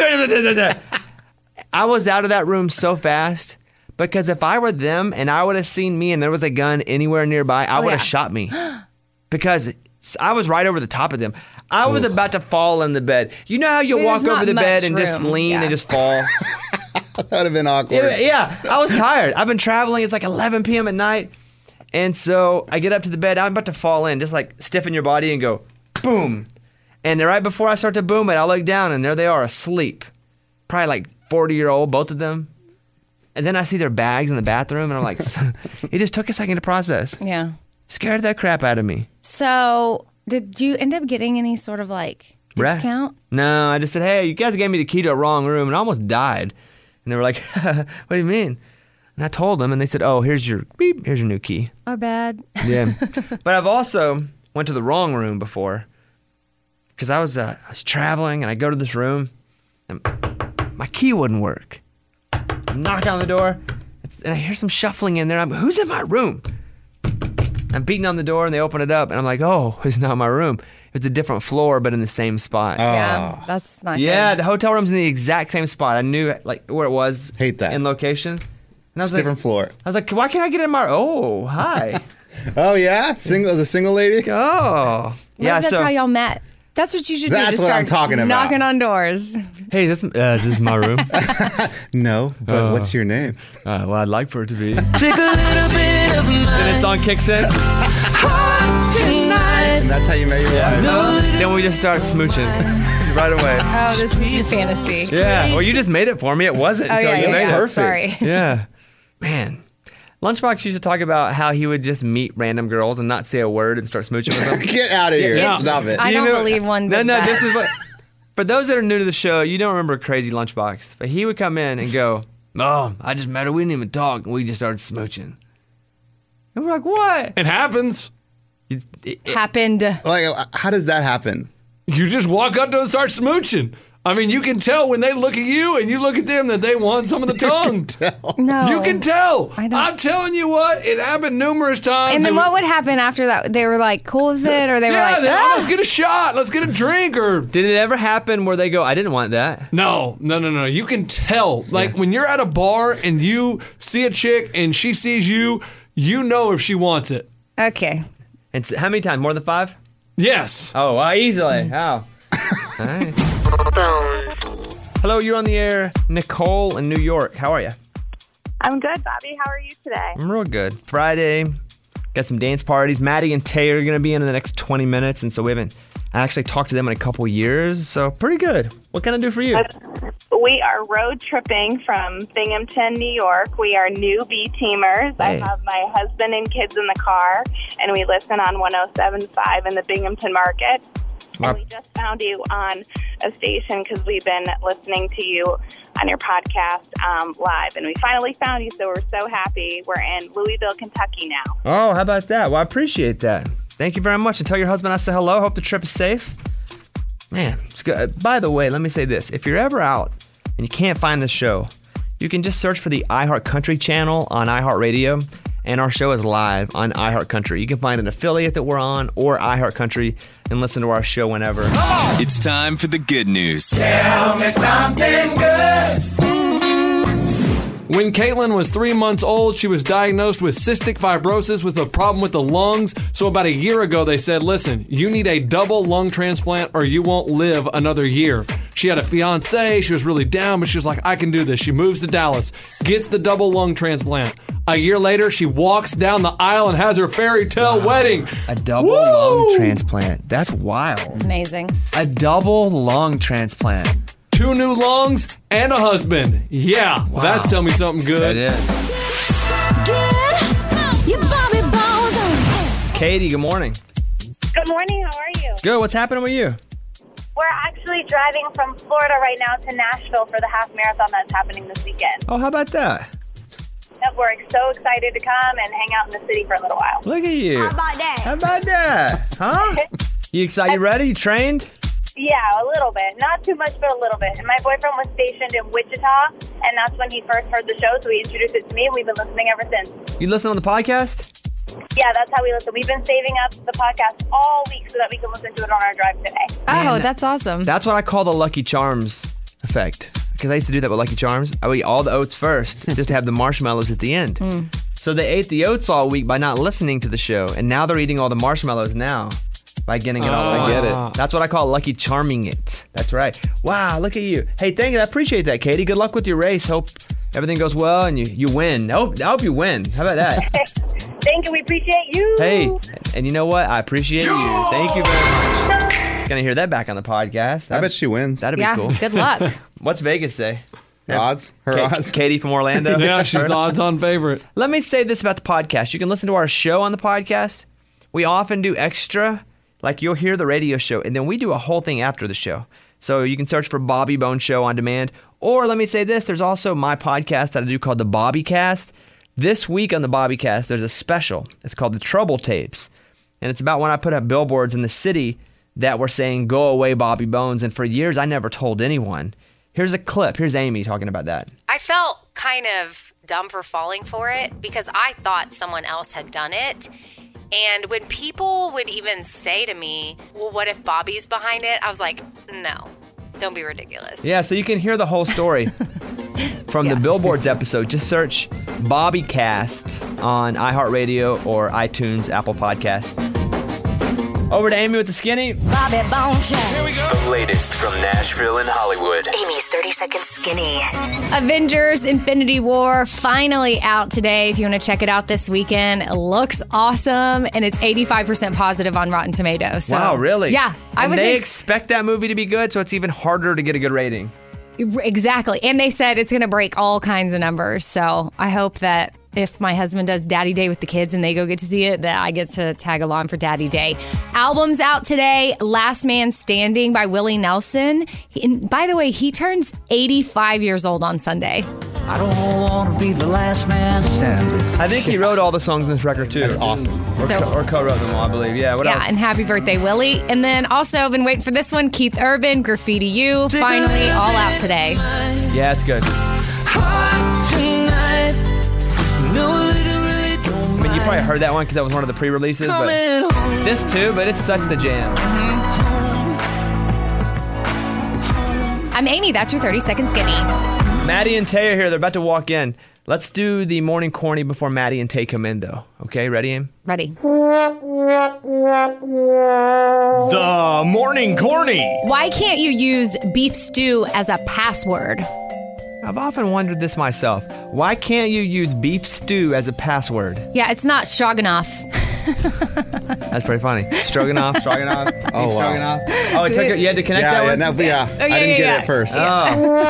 I was out of that room so fast because if I were them and I would have seen me and there was a gun anywhere nearby, I would have shot me because I was right over the top of them. I was about to fall in the bed. You know how you walk over the bed and just lean and just fall? That would have been awkward. Yeah, I was tired. I've been traveling. It's like 11 p.m. at night. And so I get up to the bed. I'm about to fall in, just like stiffen your body and go boom. And right before I start to boom it, I look down and there they are asleep. Probably like 40-year-old, both of them. And then I see their bags in the bathroom, and I'm like, it just took a second to process. Yeah. Scared the crap out of me. So, did you end up getting any sort of like discount? No, I just said, hey, you guys gave me the key to a wrong room, and I almost died. And they were like, what do you mean? And I told them, and they said, oh, here's your new key. Our bad. Yeah. But I've also went to the wrong room before because I was traveling, and I go to this room, and my key wouldn't work. I knock on the door, and I hear some shuffling in there. I'm, who's in my room? I'm beating on the door, and they open it up, and I'm like, oh, it's not my room. It's a different floor, but in the same spot. Yeah, that's not the hotel room's in the exact same spot. I knew like where it was. Hate that. In location. And I was It's a different floor. I was like, why can't I get in my... Oh, hi. Oh, yeah? Single as a single lady? Oh. Yeah, that's how y'all met. That's what you should do. That's Just what start I'm talking about. knocking on doors. Hey, is this my room? No, but what's your name? Well, I'd like for it to be. Take a little bit of mine. Then the song kicks in. And that's how you met your wife? Then we just start smooching right away. Oh, this is your fantasy. Yeah. Well, you just made it for me. It wasn't until you made it. Perfect. Sorry. Yeah. Man. Lunchbox used to talk about how he would just meet random girls and not say a word and start smooching with them. Get out of here. Yeah. Stop it. I don't believe one No, did no, that. this is what... For those that are new to the show, you don't remember Crazy Lunchbox. But he would come in and go, oh, I just met her. We didn't even talk. And we just started smooching. And we're like, what? It happens. Happened. Like, how does that happen? You just walk up to them and start smooching. I mean, you can tell when they look at you and you look at them that they want some of the tongue. No. You can tell. I don't. I'm telling you what, it happened numerous times. And then what would happen after that? They were like cool with it, or they were like, let's get a shot, let's get a drink, or Did it ever happen where they go, I didn't want that? No. You can tell. Like when you're at a bar and you see a chick and she sees you, you know if she wants it. Okay. And how many times? More than 5? Yes. Oh, easily. How? All right. Hello, you're on the air. Nicole in New York. How are you? I'm good, Bobby. How are you today? I'm real good. Friday, got some dance parties. Maddie and Tay are going to be in the next 20 minutes, and so we haven't actually talked to them in a couple years, so pretty good. What can I do for you? We are road tripping from Binghamton, New York. We are newbie teamers. Hey. I have my husband and kids in the car, and we listen on 107.5 in the Binghamton market. And we just found you on a station because we've been listening to you on your podcast live. And we finally found you, so we're so happy. We're in Louisville, Kentucky now. Oh, how about that? Well, I appreciate that. Thank you very much. And tell your husband I say hello. Hope the trip is safe. Man, it's good. By the way, let me say this. If you're ever out and you can't find the show, you can just search for the iHeart Country channel on iHeartRadio. And our show is live on iHeart Country. You can find an affiliate that we're on or iHeart Country and listen to our show whenever. It's time for the good news. Tell me something good. When Caitlin was 3 months old, she was diagnosed with cystic fibrosis with a problem with the lungs. So about a year ago, they said, listen, you need a double lung transplant or you won't live another year. She had a fiance. She was really down, but she was like, I can do this. She moves to Dallas, gets the double lung transplant. A year later, she walks down the aisle and has her fairy tale wedding. A double lung transplant. That's wild. Amazing. A double lung transplant. 2 new lungs and a husband. Yeah, Wow. that's tell me something good. That is. Your Bobby Bones on. Katie, good morning. Good morning. How are you? Good. What's happening with you? We're actually driving from Florida right now to Nashville for the half marathon that's happening this weekend. Oh, how about that? We're so excited to come and hang out in the city for a little while. Look at you. How about that? How about that? Huh? You excited? You ready? You trained? Yeah, a little bit. Not too much, but a little bit. And my boyfriend was stationed in Wichita, and that's when he first heard the show, so he introduced it to me, and we've been listening ever since. You listen on the podcast? Yeah, that's how we listen. We've been saving up the podcast all week so that we can listen to it on our drive today. Oh, that's awesome. That's what I call the Lucky Charms effect. Because I used to do that with Lucky Charms. I would eat all the oats first, just to have the marshmallows at the end. So they ate the oats all week by not listening to the show, and now they're eating all the marshmallows now by getting it all. I get it. That's what I call Lucky Charming it. That's right. Wow, look at you. Hey, thank you. I appreciate that, Katie. Good luck with your race. Hope everything goes well and you win. I hope you win. How about that? Thank you. We appreciate you. Hey, and you know what? I appreciate you. Thank you very much. Gonna hear that back on the podcast. I bet she wins. That'd be Yeah, cool. good luck. What's Vegas say? Odds? Her odds? Katie from Orlando. Yeah, she's the odds-on favorite. Let me say this about the podcast. You can listen to our show on the podcast. We often do extra, like you'll hear the radio show, and then we do a whole thing after the show. So you can search for Bobby Bones Show on demand. Or let me say this, there's also my podcast that I do called the Bobby Cast. This week on the Bobby Cast, there's a special. It's called the Trouble Tapes. And it's about when I put up billboards in the city that were saying, "Go away, Bobby Bones." And for years, I never told anyone. Here's a clip. Here's Amy talking about that. I felt kind of dumb for falling for it because I thought someone else had done it. And when people would even say to me, well, what if Bobby's behind it? I was like, no, don't be ridiculous. Yeah, so you can hear the whole story from the Billboards episode. Just search Bobby Cast on iHeartRadio or iTunes, Apple Podcasts. Over to Amy with the skinny. Bobby Bones Show. Here we go. The latest from Nashville and Hollywood. Amy's 30-second skinny. Avengers Infinity War finally out today. If you want to check it out this weekend, it looks awesome, and it's 85% positive on Rotten Tomatoes. So, wow, really? Yeah. They expect that movie to be good, so it's even harder to get a good rating. Exactly. And they said it's going to break all kinds of numbers. So I hope that if my husband does Daddy Day with the kids and they go get to see it, that I get to tag along for Daddy Day. Albums out today. Last Man Standing by Willie Nelson. And by the way, he turns 85 years old on Sunday. I don't want to be the last man standing. I think he wrote all the songs in this record, too. That's awesome. Or co-wrote them all, I believe. Yeah, what else? Yeah, and happy birthday, Willie. And then also, I've been waiting for this one, Keith Urban, Graffiti You. Finally, all out today. Yeah, it's good. I mean, you probably heard that one because that was one of the pre-releases, but this too, but it's such the jam. I'm Amy, that's your 30-second skinny. Maddie and Tay are here. They're about to walk in. Let's do the morning corny before Maddie and Tay come in, though. Okay, ready, Aim? Ready. The morning corny. Why can't you use beef stew as a password? I've often wondered this myself. Why can't you use beef stew as a password? Yeah, it's not stroganoff. That's pretty funny. Stroganoff. Oh, wow. Stroganoff. Oh, it took it. You had to connect that one? I didn't get it at first. Oh.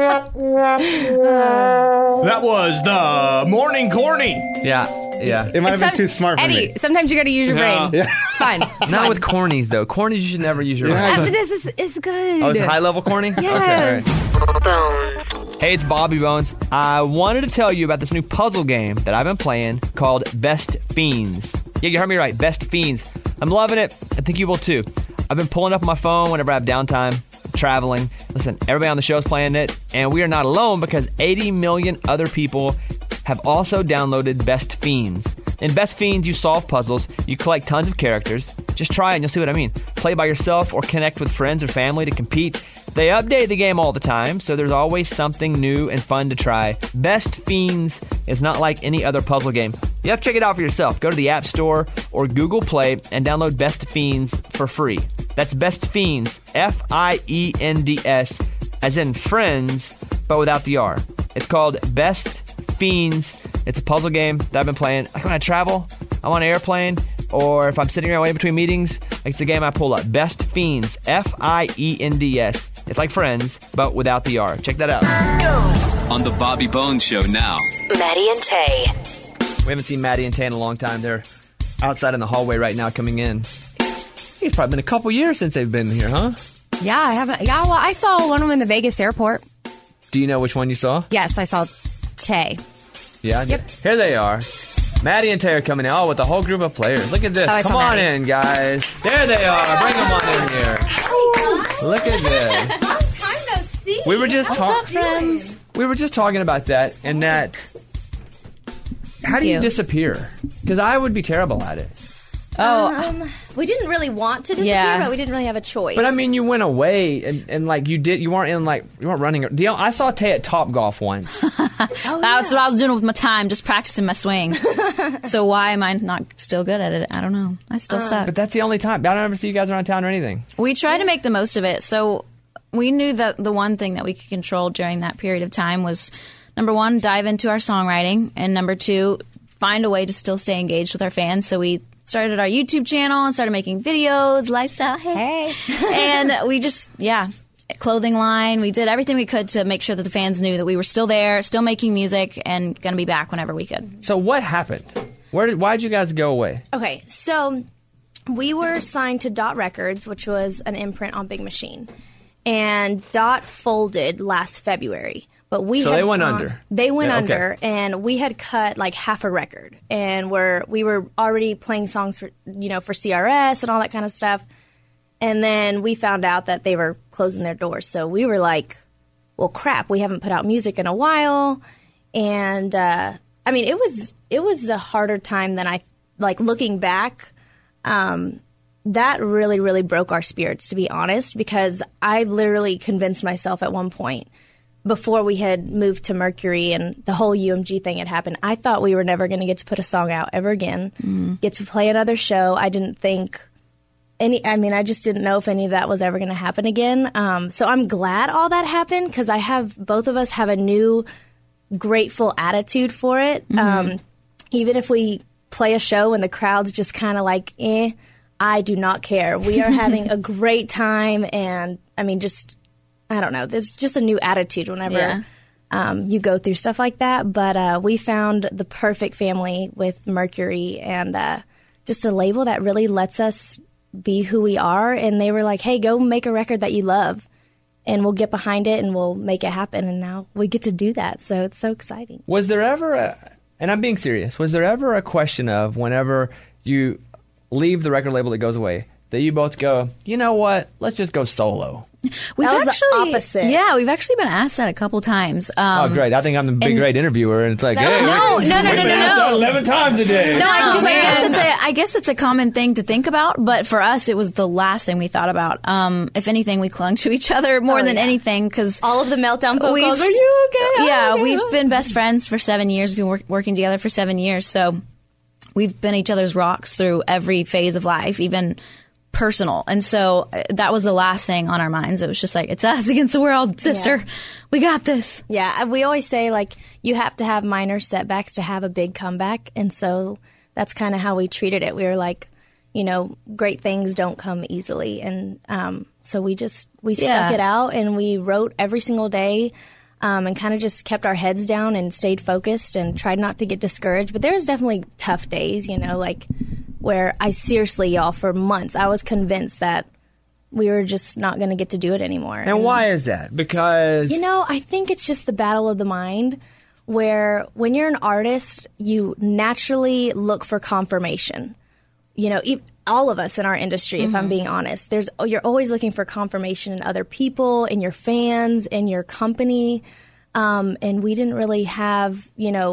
That was the morning corny. Yeah. It might have been too smart for Eddie, me. sometimes you got to use your brain. Yeah. It's fine. Not with cornies, though. Cornies, you should never use your brain. But this is good. Oh, it's high-level corny? Yes. Okay, all right. Hey, it's Bobby Bones. I wanted to tell you about this new puzzle game that I've been playing called Best Fiends. Yeah, you heard me right. Best Fiends. I'm loving it. I think you will, too. I've been pulling up my phone whenever I have downtime, traveling. Listen, everybody on the show is playing it, and we are not alone because 80 million other people have also downloaded Best Fiends. In Best Fiends, you solve puzzles, you collect tons of characters. Just try it and you'll see what I mean. Play by yourself or connect with friends or family to compete. They update the game all the time, so there's always something new and fun to try. Best Fiends is not like any other puzzle game. You have to check it out for yourself. Go to the App Store or Google Play and download Best Fiends for free. That's Best Fiends, F-I-E-N-D-S, as in friends, but without the R. It's called Best Fiends. It's a puzzle game that I've been playing. Like when I travel, I'm on an airplane, or if I'm sitting around waiting between meetings, it's a game I pull up. Best Fiends, F-I-E-N-D-S. It's like friends, but without the R. Check that out. On the Bobby Bones Show now. Maddie and Tay. We haven't seen Maddie and Tay in a long time. They're outside in the hallway right now coming in. It's probably been a couple years since they've been here, huh? Yeah, I haven't. Yeah, well, I saw one of them in the Vegas airport. Do you know which one you saw? Yes, I saw Tay. Yeah? Yep. Here they are. Maddie and Tay are coming in. Oh, with a whole group of players. Look at this. Oh, Come on in, guys. There they are. Bring them on in here. Look at this. Long time no see. We were just What's up, friends? We were just talking about that, and that. How do you disappear? Because I would be terrible at it. Oh, we didn't really want to disappear, but we didn't really have a choice. But I mean, you went away, and like you weren't running. I saw Tay at Topgolf once. That's what I was doing with my time, just practicing my swing. So why am I not still good at it? I don't know. I still suck. But that's the only time. I don't ever see you guys around town or anything. We try to make the most of it. So we knew that the one thing that we could control during that period of time was, number one, dive into our songwriting, and number two, find a way to still stay engaged with our fans. So we started our YouTube channel and started making videos, lifestyle, hey. And we just, clothing line. We did everything we could to make sure that the fans knew that we were still there, still making music, and going to be back whenever we could. So what happened? Why'd you guys go away? Okay, so we were signed to Dot Records, which was an imprint on Big Machine. And Dot folded last February. But they went under. They went Yeah, okay. under, and we had cut like half a record. And we were already playing songs for CRS and all that kind of stuff. And then we found out that they were closing their doors. So we were like, well, crap, we haven't put out music in a while. And, it was a harder time than looking back, that really, really broke our spirits, to be honest, because I literally convinced myself at one point before we had moved to Mercury and the whole UMG thing had happened, I thought we were never going to get to put a song out ever again, get to play another show. I didn't think I just didn't know if any of that was ever going to happen again. So I'm glad all that happened because both of us have a new grateful attitude for it. Even if we play a show and the crowd's just kind of like, I do not care. We are having a great time. And I don't know. There's just a new attitude whenever you go through stuff like that. But we found the perfect family with Mercury and just a label that really lets us be who we are. And they were like, hey, go make a record that you love and we'll get behind it and we'll make it happen. And now we get to do that. So it's so exciting. Was there ever and I'm being serious, was there ever a question of whenever you leave the record label that goes away, that you both go, you know what, let's just go solo? We've That was the actually, opposite. Yeah, we've actually been asked that a couple times. Oh, great. I think I'm the great interviewer, and it's like, hey, No. we've been asked that 11 times a day. No, I guess it's a common thing to think about, but for us, it was the last thing we thought about. If anything, we clung to each other more than anything because all of the meltdown phone calls. Are you okay? Yeah, we've been best friends for 7 years. We've been working together for 7 years, so we've been each other's rocks through every phase of life, even personal. And so that was the last thing on our minds. It was just like, it's us against the world, sister. Yeah. We got this. Yeah, we always say, like, you have to have minor setbacks to have a big comeback. And so that's kind of how we treated it. We were like, great things don't come easily. And so we stuck it out and we wrote every single day and kind of just kept our heads down and stayed focused and tried not to get discouraged. But there was definitely tough days, where I seriously, y'all, for months, I was convinced that we were just not going to get to do it anymore. And why is that? Because... I think it's just the battle of the mind, where when you're an artist, you naturally look for confirmation. All of us in our industry, if I'm being honest, you're always looking for confirmation in other people, in your fans, in your company. And we didn't really have,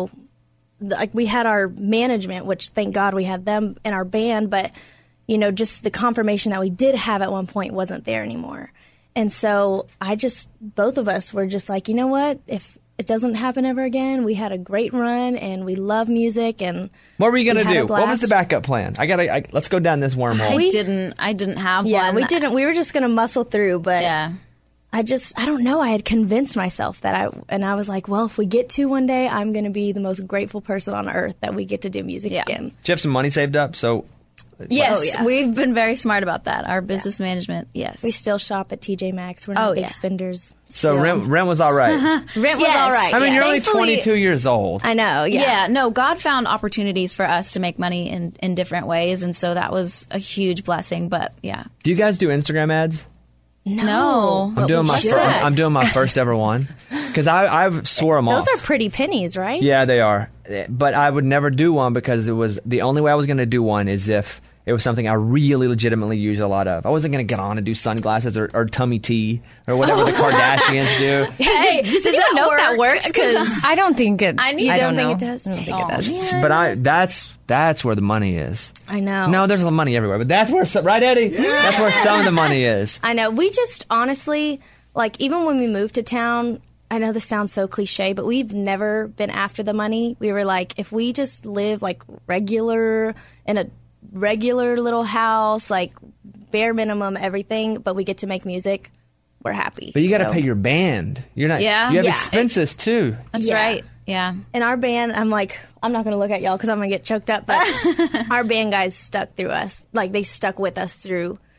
we had our management, which thank God we had them in our band, but, just the confirmation that we did have at one point wasn't there anymore. And so both of us were just like, you know what, if it doesn't happen ever again, we had a great run and we love music. And what were you going to do? What was the backup plan? Let's go down this wormhole. I didn't have one. Yeah, we didn't. We were just going to muscle through, but yeah. I don't know. I had convinced myself that I was like, well, if we get to one day, I'm going to be the most grateful person on earth that we get to do music again. Do you have some money saved up? So, yes, we've been very smart about that. Our business management, yes. We still shop at TJ Maxx. We're not big spenders. So rent was all right. Rent was all right. I mean, you're only Thankfully, 22 years old. I know, yeah. No, God found opportunities for us to make money in different ways, and so that was a huge blessing, but yeah. Do you guys do Instagram ads? No. I'm doing my first ever one because I've swore them off. Those are pretty pennies, right? Yeah, they are. But I would never do one because it was the only way I was going to do one is if it was something I really legitimately use a lot of. I wasn't going to get on and do sunglasses or tummy tea or whatever the Kardashians do. Hey, does anyone know if that works? Because I don't think it. I don't think it does. I don't think it does. But that's where the money is. I know. No, there's the money everywhere, but that's where right, Eddie? Yeah. That's where some of the money is. I know. We just honestly, even when we moved to town, I know this sounds so cliche, but we've never been after the money. We were like, if we just live regular in a regular little house, bare minimum everything, but we get to make music, we're happy. But you got to pay your band. You're not. Yeah. You have expenses too. That's right. Yeah. And our band, I'm going to look at y'all because I'm going to get choked up, but our band guys stuck through us. They stuck with us through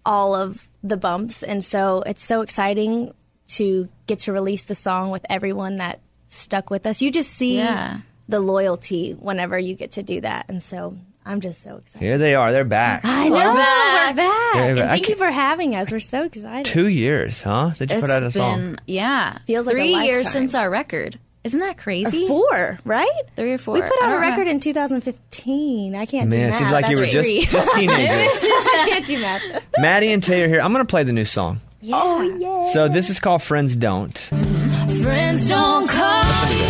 all of the bumps. And so it's so exciting to get to release the song with everyone that stuck with us. You just see the loyalty whenever you get to do that. And so I'm just so excited. Here they are. They're back. I know. We're back. They're And back. thank you for having us. We're so excited. 2 years, huh? Since you put out a song. Feels like 3 a years lifetime. since our record. Isn't that crazy? Or 4, right? 3 or 4. We put I out a don't record know. in 2015. I can't do Man, math. seems like you That's were just 3. teenagers. I can't do math. Maddie and Tay are here. I'm going to play the new song. Oh, yeah. So this is called Friends Don't. Friends don't call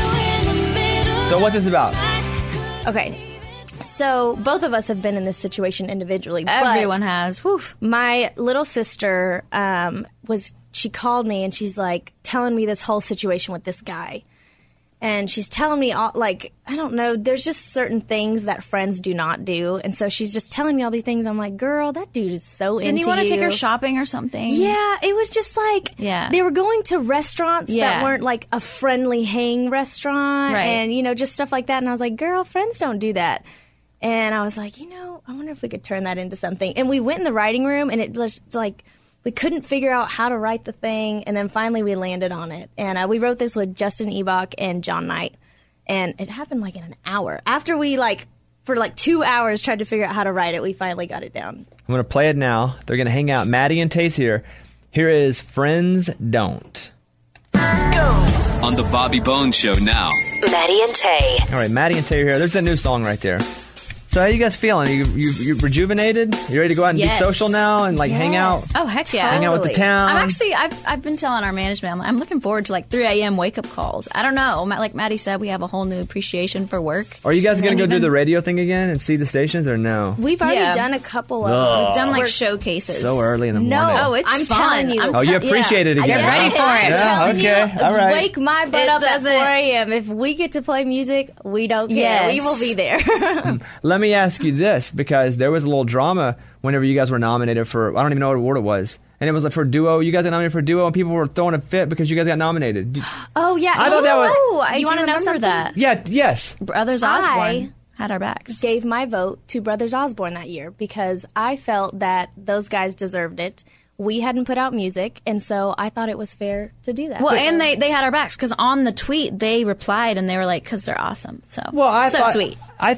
So what's this about? Okay. So both of us have been in this situation individually. Everyone but has. Woof. My little sister she called me and she's like telling me this whole situation with this guy. And she's telling me all, like, I don't know, there's just certain things that friends do not do. And so she's just telling me all these things. I'm like, girl, that dude is so into you. Didn't you want to take her shopping or something? Yeah, it was just like, Yeah. they were going to restaurants Yeah. that weren't like a friendly hang restaurant. Right. And, you know, just stuff like that. And I was like, girl, friends don't do that. And I was like, you know, I wonder if we could turn that into something. And we went in the writing room and it was like, we couldn't figure out how to write the thing. And then finally we landed on it. And we wrote this with Justin Ebach and John Knight. And it happened like in an hour. After we for 2 hours tried to figure out how to write it, we finally got it down. I'm going to play it now. They're going to hang out. Maddie and Tay's here. Here is Friends Don't. On the Bobby Bones Show now. Maddie and Tay. All right, Maddie and Tay are here. There's a new song right there. So how you guys feeling? You rejuvenated? You ready to go out and Yes. be social now and hang out? Oh, heck yeah. Hang out with the town? I've been telling our management, I'm looking forward to 3 a.m. wake-up calls. I don't know. Like Maddie said, we have a whole new appreciation for work. Are you guys going And to go do even- the radio thing again and see the stations or no? We've already Yeah. done a couple of Ugh. We've done We're- showcases. So early in the No, morning. Oh, it's I'm fun. telling you. Oh, you appreciate it again, Get huh? ready for it. Yeah, telling okay. you, All right. wake my butt It up at doesn't- 4 a.m. If we get to play music, we don't care. Yes. We will be there. Let me ask you this, because there was a little drama whenever you guys were nominated for, I don't even know what award it was. And it was for duo. You guys got nominated for duo, and people were throwing a fit because you guys got nominated. Oh, yeah. I thought that was- Oh, I You do wanna know remember something? that. Yeah, yes. Brothers Osborne had our backs. Gave my vote to Brothers Osborne that year because I felt that those guys deserved it. We hadn't put out music, and so I thought it was fair to do that. Well, and they had our backs because on the tweet they replied and they were like, because they're awesome. So, Well, I so thought, sweet.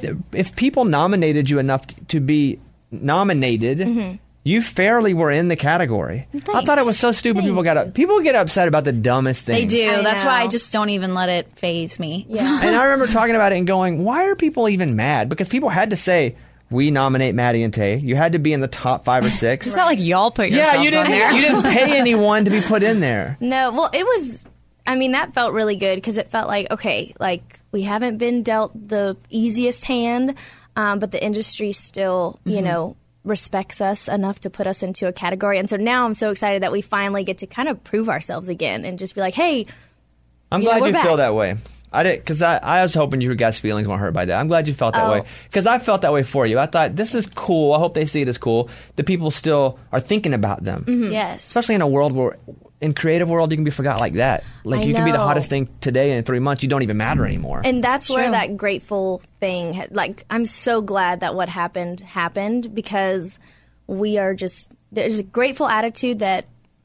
If people nominated you enough to be nominated, you fairly were in the category. I thought it was so stupid. People get upset about the dumbest They things. do. I That's know. why I just don't even let it faze me. Yeah. And I remember talking about it and going, why are people even mad? Because people had to say, we nominate Maddie and Tay. You had to be in the top 5 or 6. It's not like y'all put yourselves Yeah, you didn't. on there. You didn't pay anyone to be put in there. No, well, it was. I mean, that felt really good because it felt like, okay, like we haven't been dealt the easiest hand, but the industry still, you know, respects us enough to put us into a category. And so now I'm so excited that we finally get to kind of prove ourselves again and just be like, hey, I'm You know, glad we're you back. feel that way. I did, because I was hoping your guys' feelings weren't hurt by that. I'm glad you felt that Oh. way, because I felt that way for you. I thought, this is cool. I hope they see it as cool. The people still are thinking about them. Yes. Especially in a world where, in creative world, you can be forgot like that. Like, I you can be the know. hottest thing today, and in 3 months, you don't even matter anymore. And that's where True. that grateful thing, like, I'm so glad that what happened because we are just, there's a grateful attitude that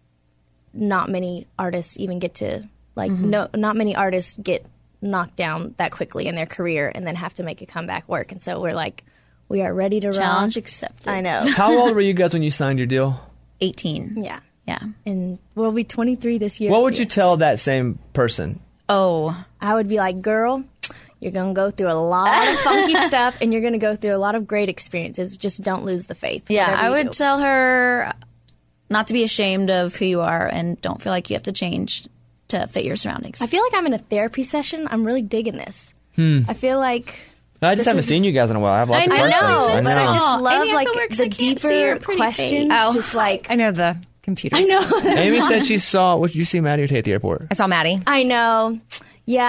not many artists even get to, like, no, not many artists get knocked down that quickly in their career and then have to make a comeback work. And so we're like, we are ready to Challenge rock. accepted. I know. How old were you guys when you signed your deal? 18. Yeah. Yeah. And we'll be 23 this year. What would you tell that same person? Oh. I would be like, girl, you're going to go through a lot of funky stuff and you're going to go through a lot of great experiences. Just don't lose the faith. Yeah, whatever I you would do. tell her not to be ashamed of who you are and don't feel like you have to change to fit your surroundings. I feel like I'm in a therapy session. I'm really digging this. I feel like I just haven't seen you guys in a while. I have lots of I questions. know, but I just Aw, love Amy, I like feel weird 'cause the I can't see your deeper pretty questions. face. Oh, Just like I know the computers. I know. Amy said she saw, what did you see Maddie or Tay at the airport? I saw Maddie. I know. Yeah.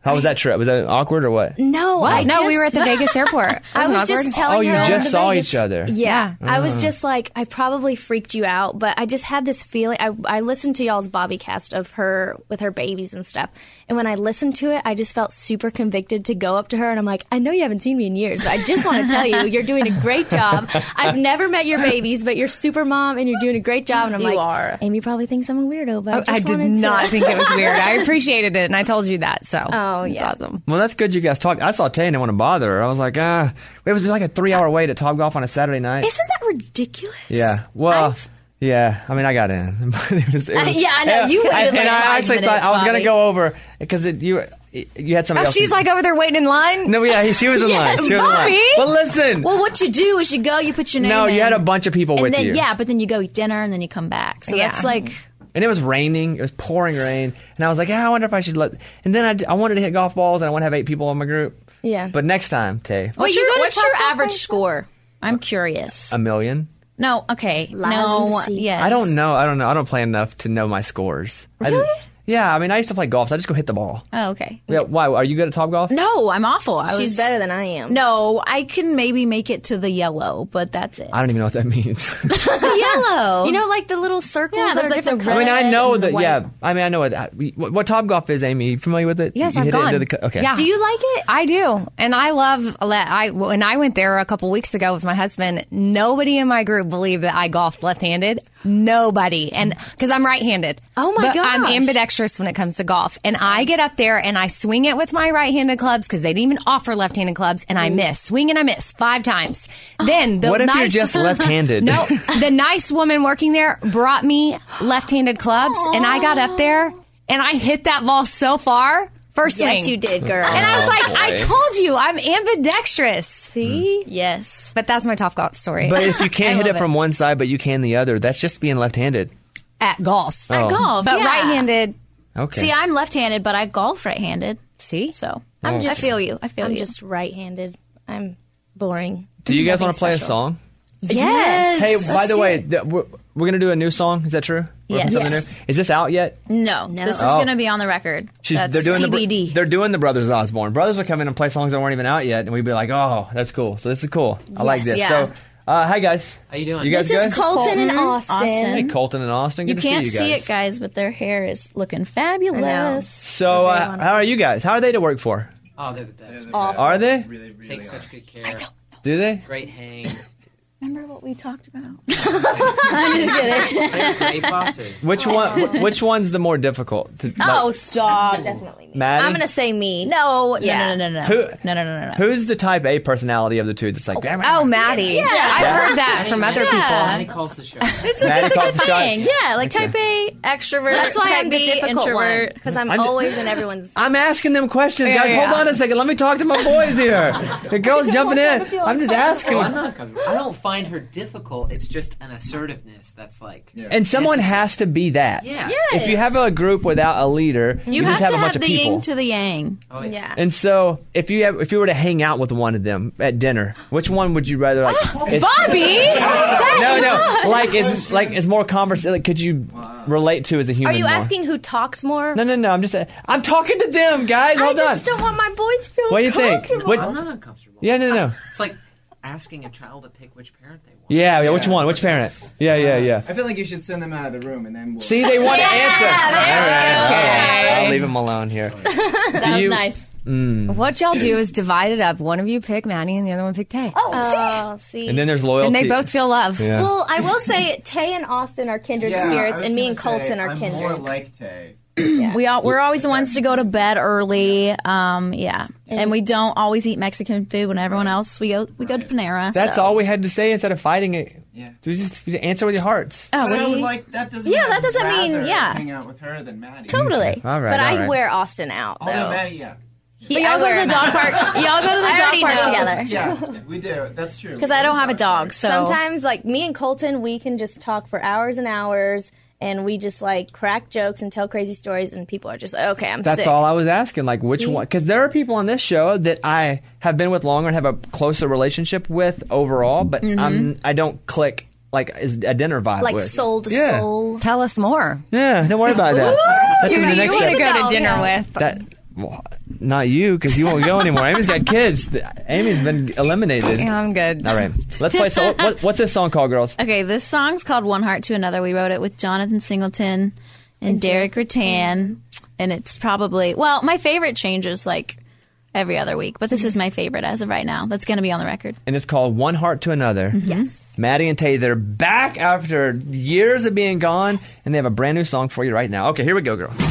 How was that trip? Was that awkward or what? No, we were at the Vegas airport. I was just telling her. Oh, you just saw Vegas. each other. Yeah. I was Ah. just like, I probably freaked you out, but I just had this feeling. I listened to y'all's Bobby cast of her with her babies and stuff. And when I listened to it, I just felt super convicted to go up to her. And I'm like, I know you haven't seen me in years, but I just want to tell you, you're doing a great job. I've never met your babies, but you're super mom and you're doing a great job. And I'm You like, are. Amy probably thinks I'm a weirdo, but I did not think it was weird. I appreciated it, and I told you that. So, it's awesome. Well, that's good you guys talked. I saw Tay and didn't want to bother her. I was like, it was like a 3-hour wait at Topgolf on a Saturday night. Isn't that ridiculous? Yeah. Well, yeah. I mean, I got in. It was, Yeah, I know. You waited and like I 5 actually minutes, thought I was going to Bobby. go over because you had somebody Oh, else. she's like over there waiting in line? No, yeah, she was in line. Yes, She was in line. Bobby. But listen. Well, what you do is you go, you put your name No, in. you had a bunch of people and with then, you. Yeah, but then you go eat dinner and then you come back. So Yeah. that's like... And it was raining. It was pouring rain. And I was like, I wonder if I should let. And then I wanted to hit golf balls and I want to have 8 people in my group. Yeah. But next time, Tay. What's your average score? I'm curious. 1 million? No, okay. Lies no, and deceit. yes. I don't know. I don't play enough to know my scores. Really? Yeah, I mean, I used to play golf, so I just go hit the ball. Oh, okay. Yeah, why? Are you good at Topgolf? No, I'm awful. She's better than I am. No, I can maybe make it to the yellow, but that's it. I don't even know what that means. The yellow. You know, like the little circles. Yeah, that there's are like the different I mean, I colors? know and the that. white. Yeah, I mean, I know what Topgolf is. Amy, you familiar with it? Yes, You I've hit it gone. into the okay. Yeah. Do you like it? I do, and I love. When I went there a couple weeks ago with my husband, nobody in my group believed that I golfed left-handed. Nobody, and because I'm right-handed. Oh my but I'm gosh. ambidextrous when it comes to golf, and I get up there and I swing it with my right-handed clubs because they didn't even offer left-handed clubs, and I miss, swing and I miss 5 times. Then the What if you're nice, just left-handed? No, the nice woman working there brought me left-handed clubs, and I got up there and I hit that ball so far. First swing. Yes, you did, girl. And I was like, boy. I told you, I'm ambidextrous. See? Yes. But that's my Topgolf story. But if you can't I hit love it from one side, but you can the other, that's just being left-handed. at golf. Oh. Golf, But yeah. right-handed, Okay. See, I'm left-handed, but I golf right-handed. see? So I'm I just- feel you. I feel I'm you. just right-handed. I'm boring. Do you guys Nothing want to play a special. song? Yes. Hey, by Let's the do way, it. we're going to do a new song. Is that true? We're Yes. something Yes. new? Is this out yet? No, No. this is Oh. going to be on the record. That's they're doing TBD. they're doing the Brothers Osborne. Brothers would come in and play songs that weren't even out yet, and we'd be like, "Oh, that's cool." So this is cool. I like this. Yeah. So, hi guys. How you doing? You guys This good? is Colton and Austin. Hey, Colton and Austin. Good You to can't see you guys. it, guys, but their hair is looking fabulous. So, how are you guys? How are they to work for? Oh, they're the best. Are they? Take such good care. Do they? Great hang. Remember what we talked about? I'm just kidding. They're great bosses. Which one? Which one's the more difficult? To, Oh, stop. Definitely me. Maddie? I'm going to say me. No, Yeah. no. Who- No. Who's the type A personality of the two? That's like, Oh, Maddie. Yeah. I've heard that from other Maddie people. calls the show. It's Maddie a calls good the shots. thing. Yeah, like Okay. type A, extrovert. That's why type I'm the B, difficult one. introvert. Because I'm I'm- always in everyone's... I'm asking them questions, guys. Yeah. Hold on a second. Let me talk to my boys here. The girl's jumping in. I'm just asking. Oh, I'm not uncomfortable. I don't find her difficult. It's just an assertiveness that's like. And someone has to be that. Yeah. If you have a group without a leader, You just have have to a bunch have of the people. yin to the yang. Oh, Yeah. And so, if you were to hang out with one of them at dinner, which one would you rather like? Bobby! No. Like is more conversation. Like, could you relate to as a Are human? you more? asking who talks more? No. I'm talking to them, guys. Hold I on. just don't want my boys feeling What do you think? comfortable. What- I'm not uncomfortable. Yeah, no. It's like asking a child to pick which parent they want. Yeah. Which one? Which parent? Yeah. I feel like you should send them out of the room and then we'll... See, they want to answer. Okay. I'll leave them alone here. That was nice. What y'all do is divide it up. One of you pick Maddie and the other one pick Tay. Oh, see. And then there's loyalty. And they both feel love. Yeah. Well, I will say Tay and Austin are kindred Yeah, I spirits, was and me gonna and Colton say, are I'm kindred. more like Tay. We're always the ones to go to bed early. Yeah, and we don't always eat Mexican food when everyone else we go to Panera. That's so. all we had to say instead of fighting it. Yeah. Just answer with your hearts. Oh, But I what do would you- like, that doesn't Yeah, mean that I'd doesn't mean- rather yeah. hang out with her than Maddie. Totally. All right. But all I right. wear Austin out, though. Although Maddie, yeah. But y'all go to the dog park. Y'all go to the I dog already park know. together. Yeah, we do. That's true. Because I don't have a dog, so Sometimes, like, me and Colton, we can just talk for hours and hours, and we just, like, crack jokes and tell crazy stories, and people are just like, okay, I'm That's sick. all I was asking. Like, which one? Because there are people on this show that I have been with longer and have a closer relationship with overall, but I don't click like is a dinner vibe Like, with. soul to Yeah. soul. Tell us more. Yeah, don't worry about that. That's Who in do the you next want to show. go to dinner with? That Well, not you, because you won't go anymore. Amy's got kids. Amy's been eliminated. Yeah, I'm good. All right. Let's play. So, what's this song called, girls? Okay, this song's called One Heart to Another. We wrote it with Jonathan Singleton and Derek Rattan. And it's probably, well, my favorite changes like every other week, but this is my favorite as of right now. That's going to be on the record. And it's called One Heart to Another. Yes. Maddie and Tay, they're back after years of being gone, and they have a brand new song for you right now. Okay, here we go, girls.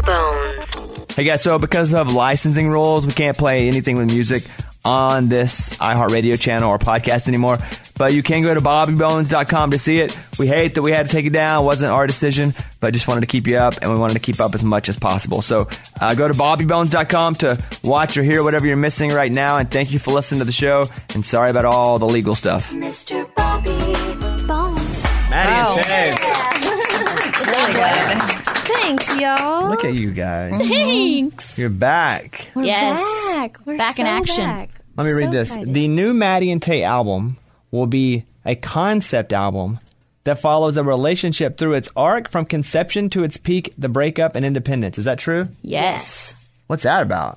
Hey guys, so because of licensing rules, we can't play anything with music on this iHeartRadio channel or podcast anymore. But you can go to BobbyBones.com to see it. We hate that we had to take it down. It wasn't our decision, but just wanted to keep you up, and we wanted to keep up as much as possible. So go to BobbyBones.com to watch or hear whatever you're missing right now. And thank you for listening to the show. And sorry about all the legal stuff. Mr. Bobby Bones. Maddie and Tay. Really good. Thanks, y'all. Look at you guys. Thanks. You're back. We're Yes. back. We're Back in so action. back. Let me read So this. excited. The new Maddie and Tay album will be a concept album that follows a relationship through its arc from conception to its peak, the breakup, and independence. Is that true? Yes. What's that about?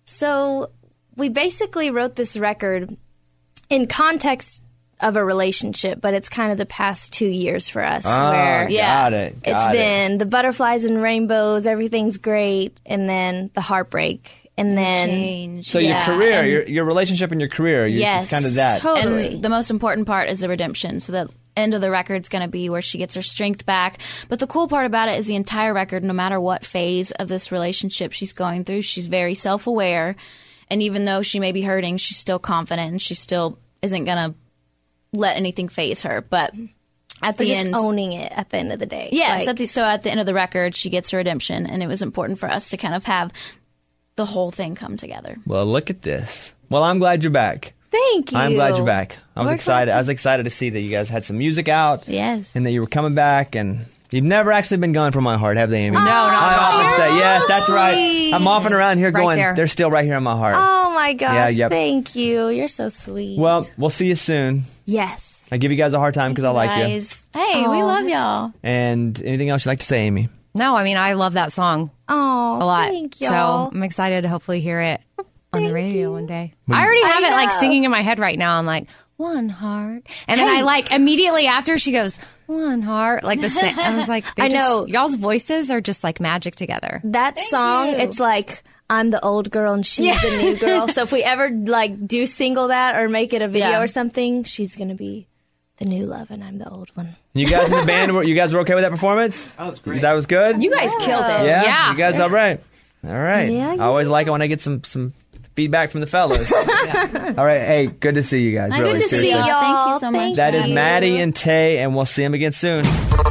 So we basically wrote this record in context of a relationship, but it's kind of the past 2 years for us. where got it. it's been the butterflies and rainbows, everything's great, and then the heartbreak, and then Change. So your career, your relationship and your career, Yes. it's kind of that. Totally. And the most important part is the redemption. So the end of the record's going to be where she gets her strength back. But the cool part about it is the entire record, no matter what phase of this relationship she's going through, she's very self-aware. And even though she may be hurting, she's still confident and she still isn't going to let anything phase her. But at the just end, owning it at the end of the day. yes. Like, So at the end of the record, she gets her redemption. And it was important for us to kind of have the whole thing come together. Well, look at this. Well, I'm glad you're back. thank you. I'm glad you're back. I was We're excited. glad to- I was excited to see that you guys had some music out. Yes. And that you were coming back, and you've never actually been gone from my heart, have they, Amy? No, not I at all. often say, yes, that's right. sweet. I'm often around here Right going, there. they're still right here in my heart. Oh my gosh, Yeah, yep. thank you. You're so sweet. Well, we'll see you soon. yes. I give you guys a hard time because I like you. Guys, hey, we love y'all. And anything else you'd like to say, Amy? No, I mean, I love that song Oh, a lot. thank y'all. So I'm excited to hopefully hear it on the radio one day. I already have it like singing in my head right now. I'm like, one heart. And then I like immediately after she goes, one heart. Like the same. I was like, I know. Y'all's voices are just like magic together. That song, it's like I'm the old girl and she's the new girl. So if we ever like do single that or make it a video Yeah. or something, she's gonna be the new love and I'm the old one. You guys in the band, you guys were okay with that performance? That was great. That was good? You guys killed it. Yeah? You guys all right? All right. Yeah, I always like it when I get some feedback from the fellas. All right. Hey, good to see you guys. Really, Good to see seriously. y'all. Thank you so much. That is Maddie and Tay, and we'll see them again soon.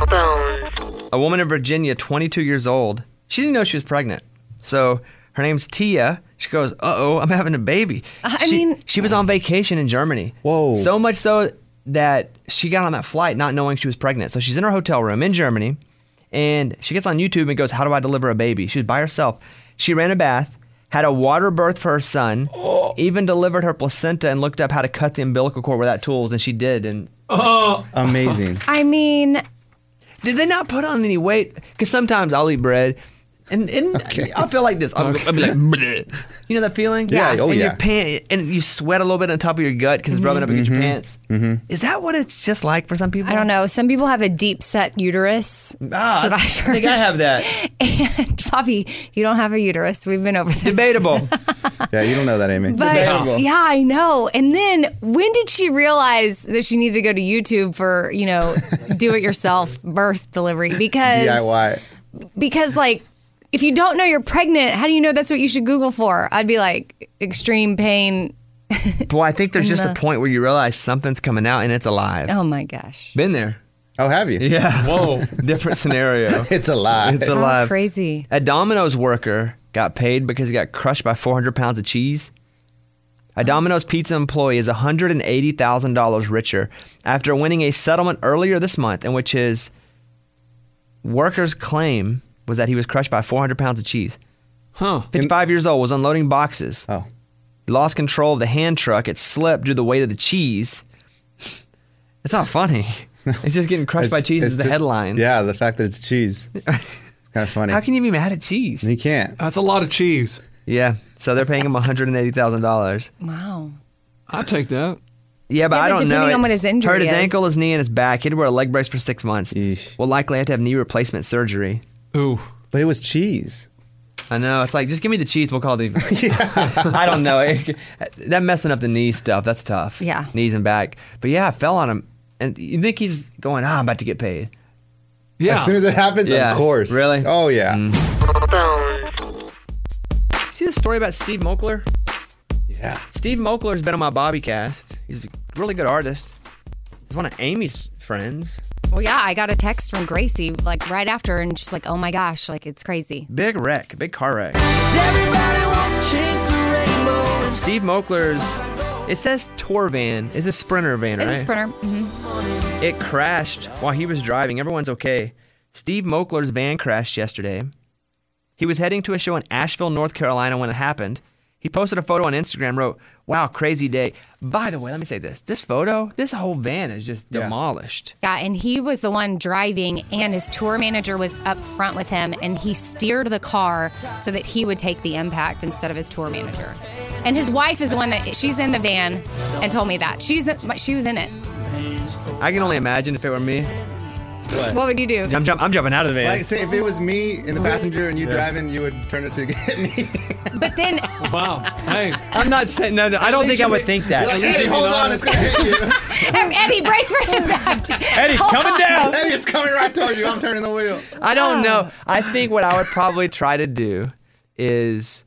A woman in Virginia, 22 years old, she didn't know she was pregnant. So her name's Tia. She goes, uh-oh, I'm having a baby. She was on vacation in Germany. Whoa. So much so that she got on that flight not knowing she was pregnant. So she's in her hotel room in Germany, and she gets on YouTube and goes, how do I deliver a baby? She was by herself. She ran a bath, had a water birth for her son, even delivered her placenta and looked up how to cut the umbilical cord without tools, and she did. And Amazing. I mean, did they not put on any weight? Because sometimes I'll eat bread, and I'll feel like this. I'll be like, bleh. You know that feeling? Yeah, oh, and yeah. Your pants, and you sweat a little bit on top of your gut because it's rubbing up against your pants. Is that what it's just like for some people? I don't know. Some people have a deep set uterus. That's what I've heard. I think I have that. And Bobby, you don't have a uterus. We've been over this. Debatable. Yeah, you don't know that, Amy. But Debatable. yeah, I know. And then when did she realize that she needed to go to YouTube for, do it yourself birth delivery? Because like, if you don't know you're pregnant, how do you know that's what you should Google for? I'd be like, extreme pain. Well, I think there's just a point where you realize something's coming out and it's alive. Oh my gosh. Been there. Oh, have you? Yeah. Whoa. Different scenario. It's alive. It's alive. Oh, crazy. A Domino's worker got paid because he got crushed by 400 pounds of cheese. A Domino's pizza employee is $180,000 richer after winning a settlement earlier this month in which his worker's claim was that he was crushed by 400 pounds of cheese. 55 years old, was unloading boxes. Oh. He lost control of the hand truck. It slipped due to the weight of the cheese. It's not funny. It's just getting crushed by cheese is the headline. Yeah, the fact that it's cheese. It's kind of funny. How can you be mad at cheese? You can't. That's a lot of cheese. Yeah, so they're paying him $180,000. Wow. I'll take that. Yeah, but Yeah, I but don't know. depending on what his injury hurt his is. ankle, his knee, and his back. He had to wear a leg brace for 6 months. Will likely have to have knee replacement surgery. Ooh. But it was cheese. I know. It's like, just give me the cheese. We'll call it I don't know. That messing up the knee stuff, that's tough. Yeah. Knees and back. But yeah, I fell on him. And you think he's going, I'm about to get paid. Yeah. As soon as it happens, Yeah. of course. Really? Oh, yeah. See the story about Steve Mokler? Yeah. Steve Mokler's been on my Bobbycast. He's a really good artist. He's one of Amy's friends. Well, yeah, I got a text from Gracie like right after, and she's like, "Oh my gosh, like it's crazy." Big wreck, big car wreck. Steve Mokler's, it says tour van. It's a Sprinter van, right? It's a Sprinter. Mm-hmm. It crashed while he was driving. Everyone's okay. Steve Mokler's van crashed yesterday. He was heading to a show in Asheville, North Carolina when it happened. He posted a photo on Instagram, wrote, "Wow, crazy day." By the way, let me say this. This photo, this whole van is just demolished. Yeah, and he was the one driving, and his tour manager was up front with him, and he steered the car so that he would take the impact instead of his tour manager. And his wife is the one that, she's in the van and told me that. She was in it. I can only imagine if it were me. What would you do? I'm jumping out of the van. Like, say, if it was me in the passenger and you driving, you would turn it to get me. But then... Wow. Hey. I'm not saying, no, I don't think I would think that. You're like, Eddie, hold on, it's going to hit you. Eddie, brace for impact. Eddie, coming down. Eddie, it's coming right toward you. I'm turning the wheel. I don't know. I think what I would probably try to do is...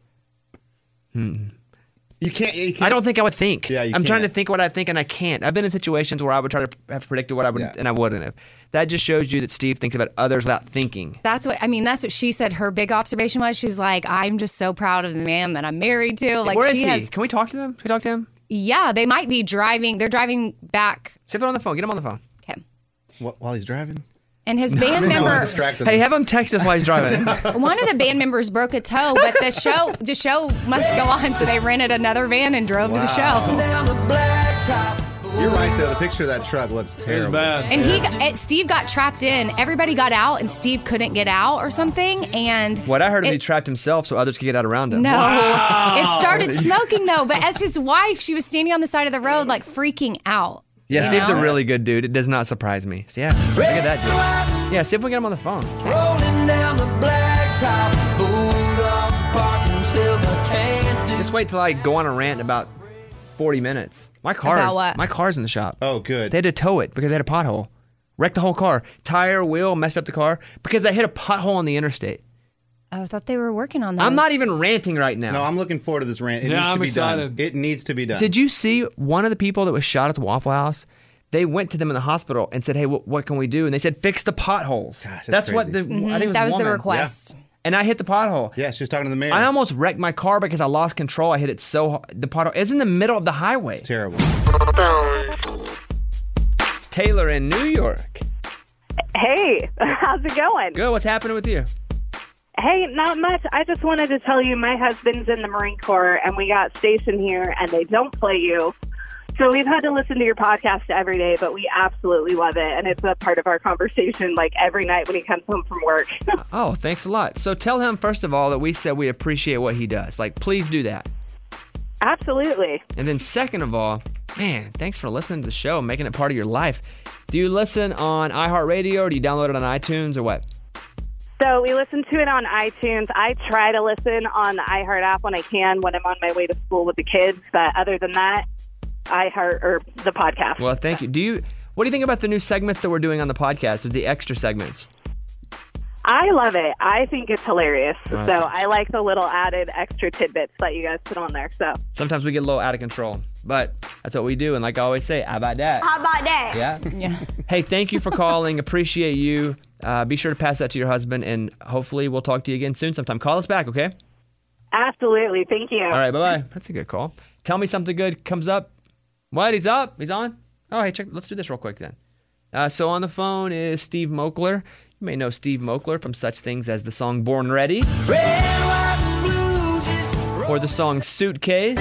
You can't. I don't think I would think. Yeah, you I'm trying to can't. think what I think, and I can't. I've been in situations where I would try to have predicted what I would, and I wouldn't have. That just shows you that Steve thinks about others without thinking. That's what she said. Her big observation was, she's like, I'm just so proud of the man that I'm married to. Like, Where is she he? has. Can we talk to them? Can we talk to him? Yeah, they might be driving. They're driving back. See if they're on the phone. Get him on the phone. Okay. While he's driving? And his band member, Hey, have him text us while he's driving. one of the band members broke a toe, but the show must go on, so they rented another van and drove to the show. You're right, though. The picture of that truck looked terrible. And Steve got trapped in. Everybody got out, and Steve couldn't get out or something. And What I heard him, he trapped himself so others could get out around him. No, it started smoking though. But as his wife, she was standing on the side of the road, like freaking out. Yeah, You Steve's know? a really good dude. It does not surprise me. So yeah, look at that dude. Yeah, see if we can get him on the phone. Rolling down the blacktop, Bulldogs barking, still I can't do. Just wait till I go on a rant in about 40 minutes. My About what? My car's in the shop. Oh, good. They had to tow it because they had a pothole. Wrecked the whole car. Tire, wheel, messed up the car because I hit a pothole on the interstate. Oh, I thought they were working on that. I'm not even ranting right now. No, I'm looking forward to this rant. It Yeah, needs to I'm be excited. done. It needs to be done. Did you see one of the people that was shot at the Waffle House? They went to them in the hospital and said, "Hey, what can we do?" And they said, "Fix the potholes." Gosh, that's what crazy. the I think it That was the woman. request. And I hit the pothole. Yeah, she was talking to the mayor. I almost wrecked my car because I lost control. I hit it so hard. The pothole is in the middle of the highway. It's terrible. Taylor in New York. Hey, how's it going? Good. What's happening with you? Hey, not much. I just wanted to tell you my husband's in the Marine Corps, and we got stationed here, and they don't play you. So we've had to listen to your podcast every day, but we absolutely love it, and it's a part of our conversation, like every night when he comes home from work. Oh, thanks a lot. So tell him, first of all, that we said we appreciate what he does. Like, please do that. Absolutely. And then second of all, man, thanks for listening to the show and making it part of your life. Do you listen on iHeartRadio or do you download it on iTunes or what? So we listen to it on iTunes. I try to listen on the iHeart app when I can when I'm on my way to school with the kids, but other than that, iHeart or the podcast. Well, thank you. What do you think about the new segments that we're doing on the podcast? Is the extra segments? I love it. I think it's hilarious. Okay. So I like the little added extra tidbits that you guys put on there. So Sometimes we get a little out of control, but that's what we do. And like I always say, how about that? how about that? Yeah. Hey, thank you for calling. Appreciate you. Be sure to pass that to your husband, and hopefully we'll talk to you again soon sometime. Call us back, okay? Absolutely. Thank you. All right, bye-bye. That's a good call. Tell me something good comes up. What? He's up? He's on? Oh, hey, check. Let's do this real quick then. So on the phone is Steve Mokler. You may know Steve Mokler from such things as the song Born Ready or the song Suitcase.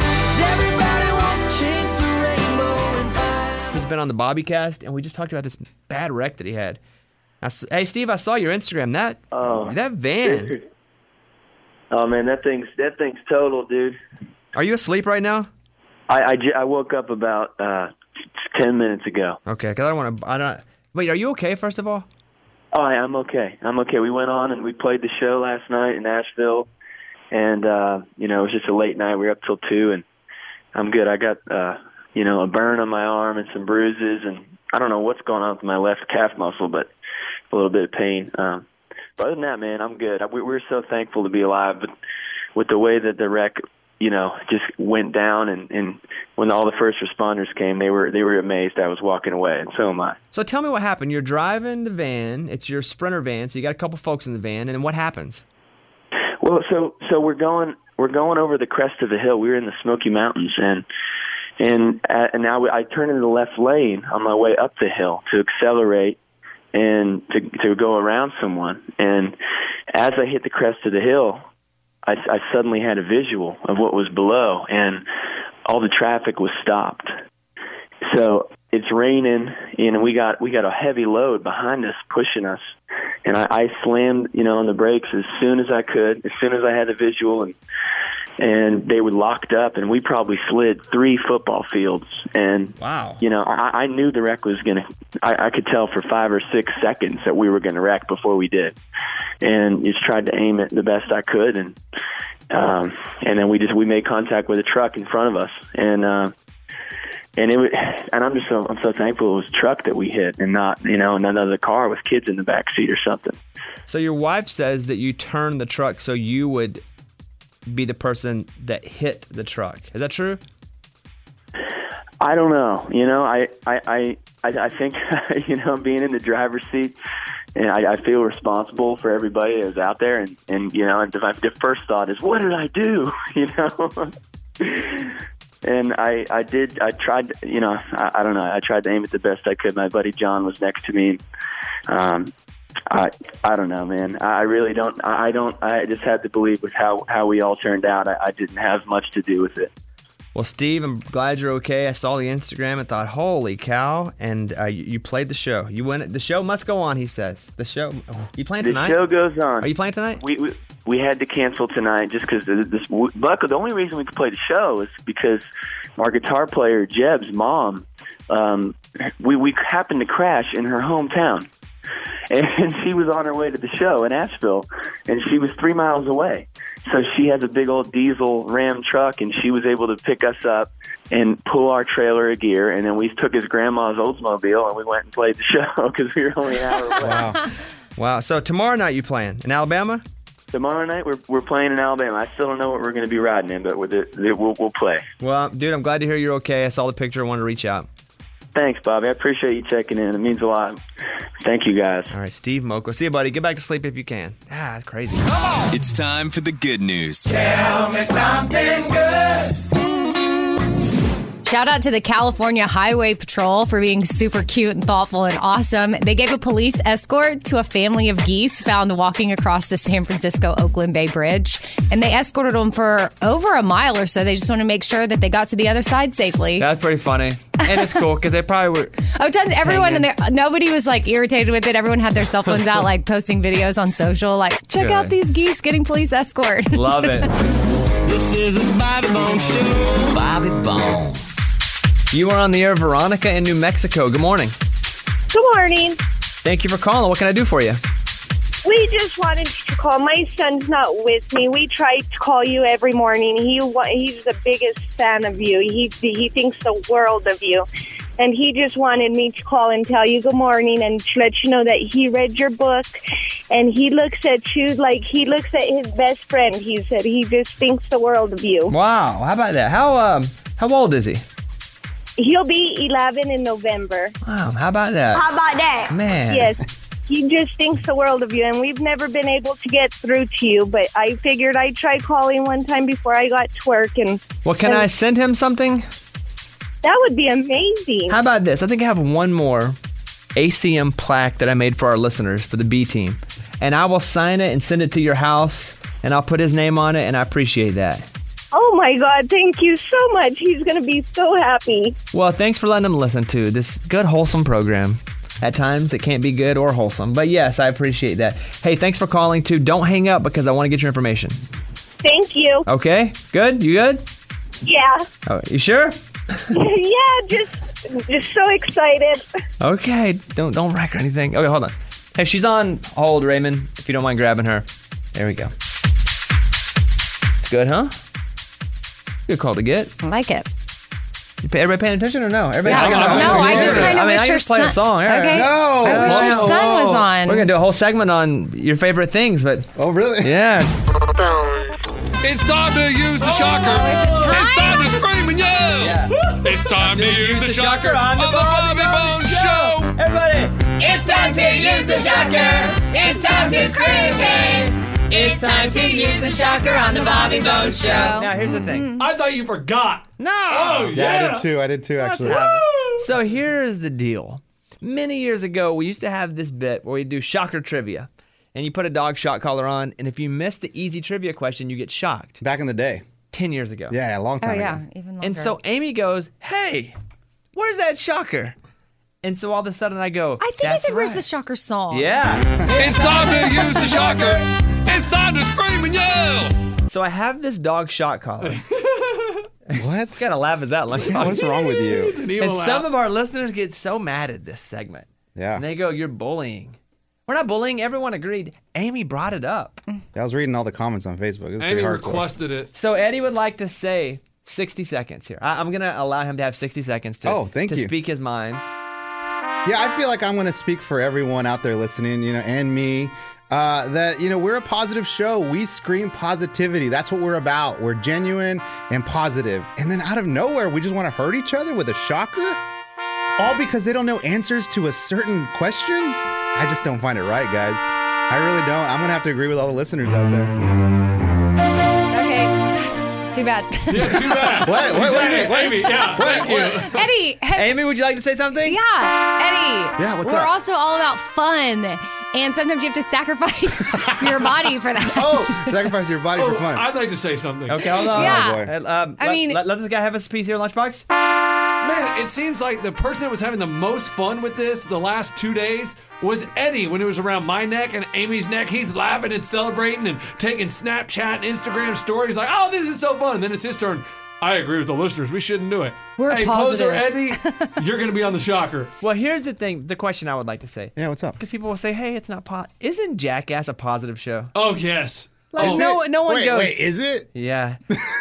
He's been on the Bobbycast, and we just talked about this bad wreck that he had. Hey, Steve, I saw your Instagram. That van. Oh man, that thing's total, dude. Are you asleep right now? I woke up about 10 minutes ago. Okay, because I don't want to. Wait, are you okay? First of all. Oh, I'm okay. I'm okay. We went on and we played the show last night in Nashville, and it was just a late night. We were up till 2, and I'm good. I got a burn on my arm and some bruises, and I don't know what's going on with my left calf muscle, but a little bit of pain. But other than that, man, I'm good. We're so thankful to be alive, but with the way that the wreck, just went down, and when all the first responders came, they were amazed I was walking away, and so am I. So tell me what happened. You're driving the van. It's your Sprinter van, so you got a couple folks in the van, and then what happens? Well, so we're going over the crest of the hill. We were in the Smoky Mountains, and now I turn into the left lane on my way up the hill to accelerate and to go around someone. And as I hit the crest of the hill, I suddenly had a visual of what was below, and all the traffic was stopped. So it's raining, and we got a heavy load behind us pushing us, and I slammed on the brakes as soon as I could, as soon as I had the visual, and they were locked up, and we probably slid 3 football fields. And wow, I knew the wreck was gonna. I could tell for 5 or 6 seconds that we were gonna wreck before we did, and just tried to aim it the best I could, and then we made contact with a truck in front of us, and I'm so thankful it was a truck that we hit, and not another car with kids in the back seat or something. So your wife says that you turned the truck so you would be the person that hit the truck. Is that true? I don't know. I think being in the driver's seat, and I feel responsible for everybody that's out there, and the first thought is, what did I do? And I tried, I don't know. I tried to aim it the best I could. My buddy John was next to me. I don't know, man. I really don't. I just had to believe with how we all turned out. I didn't have much to do with it. Well, Steve, I'm glad you're okay. I saw the Instagram and thought, holy cow. And you played the show. You win. The show must go on, he says. The show. You playing tonight? The show goes on. Are you playing tonight? We had to cancel tonight just because the only reason we could play the show is because our guitar player, Jeb's mom, we happened to crash in her hometown. And she was on her way to the show in Asheville, and she was 3 miles away. So she has a big old diesel Ram truck, and she was able to pick us up and pull our trailer of gear, and then we took his grandma's Oldsmobile, and we went and played the show because we were only an hour away. Wow. So tomorrow night you playing in Alabama? Tomorrow night we're playing in Alabama. I still don't know what we're going to be riding in, but we'll play. Well, dude, I'm glad to hear you're okay. I saw the picture. I wanted to reach out. Thanks, Bobby. I appreciate you checking in. It means a lot. Thank you, guys. All right, Steve Moko. See you, buddy. Get back to sleep if you can. That's crazy. It's time for the good news. Tell me something good. Shout out to the California Highway Patrol for being super cute and thoughtful and awesome. They gave a police escort to a family of geese found walking across the San Francisco-Oakland Bay Bridge. And they escorted them for over a mile or so. They just want to make sure that they got to the other side safely. That's pretty funny. And it's cool because they probably were. Everyone in there, nobody was like irritated with it. Everyone had their cell phones out, like posting videos on social, like, check out these geese getting police escort. Love it. This is a Bobby Bones Show. Bobby Bones. You are on the air, Veronica, in New Mexico. Good morning. Good morning. Thank you for calling. What can I do for you? We just wanted to call. My son's not with me. We try to call you every morning. He's the biggest fan of you. He thinks the world of you. And he just wanted me to call and tell you good morning and to let you know that he read your book and he looks at you like he looks at his best friend. He said he just thinks the world of you. Wow. How about that? How old is he? He'll be 11 in November. Wow. How about that? How about that? Man. Yes. He just thinks the world of you, and we've never been able to get through to you, but I figured I'd try calling one time before I got to work. Well, can I send him something? That would be amazing. How about this? I think I have one more ACM plaque that I made for our listeners, for the B team. And I will sign it and send it to your house, and I'll put his name on it, and I appreciate that. Oh, my God. Thank you so much. He's going to be so happy. Well, thanks for letting him listen to this good, wholesome program. At times, it can't be good or wholesome. But yes, I appreciate that. Hey, thanks for calling, too. Don't hang up because I want to get your information. Thank you. Okay, good. You good? Yeah. Oh, you sure? Yeah, just so excited. Okay, don't wreck or anything. Okay, hold on. Hey, she's on hold, Raymond. If you don't mind grabbing her. There we go. It's good, huh? Good call to get. I like it. Everybody paying attention or no? Everybody. No, I just kind of wish your play a son. song. Okay. No. I wish your son was on. We're gonna do a whole segment on your favorite things, but really? Yeah. It's time to use the shocker. Is it time? It's time to scream and yell. Yeah. It's time to use the shocker on the Bobby Bones Show. Everybody. It's time to use the shocker. It's time to scream, babe. It's time to use the shocker on the Bobby Bones Show. Now, here's the thing. I thought you forgot. No. Oh, Yeah, I did too, actually. So here's the deal. Many years ago, we used to have this bit where we do shocker trivia. And you put a dog shock collar on, and if you miss the easy trivia question, you get shocked. Back in the day. 10 years ago. Yeah, a long time ago. Even longer. And so Amy goes, hey, where's that shocker? And so all of a sudden I go, I think I that's said, "Where's right." the shocker song?" Yeah. It's time to use the shocker. It's time to scream and yell. So I have this dog shock collar. What? What kind of laugh is that? Yeah, what's wrong with you? And some of our listeners get so mad at this segment. Yeah. And they go, you're bullying. We're not bullying. Everyone agreed. Amy brought it up. I was reading all the comments on Facebook. It was Amy pretty hardcore. requested it. So Eddie would like to say 60 seconds here. I'm going to allow him to have 60 seconds to, thank you. speak his mind. Yeah, I feel like I'm going to speak for everyone out there listening, and me, that, we're a positive show. We scream positivity. That's what we're about. We're genuine and positive. And then out of nowhere, we just want to hurt each other with a shocker? All because they don't know answers to a certain question? I just don't find it right, guys. I really don't. I'm going to have to agree with all the listeners out there. Okay. Too bad. Yeah, too bad. What do you mean? Amy, yeah. Thank you. Eddie. Amy, would you like to say something? Yeah, Eddie. Yeah, what's We're up? also all about fun. And sometimes you have to sacrifice your body for that. Oh, sacrifice your body for fun. I'd like to say something. Okay, hold on. Yeah. Oh, boy. Let this guy have his piece here, Lunchbox. Man, it seems like the person that was having the most fun with this the last 2 days was Eddie when it was around my neck and Amy's neck. He's laughing and celebrating and taking Snapchat and Instagram stories like, oh, this is so fun. And then it's his turn. I agree with the listeners. We shouldn't do it. We're hey, positive. Poser Eddie, you're going to be on the shocker. Well, here's the thing. The question I would like to say. Yeah, what's up? Because people will say, hey, it's not Isn't Jackass a positive show? Oh, yes. Like, Is no one wait, goes. Wait, is it? Yeah.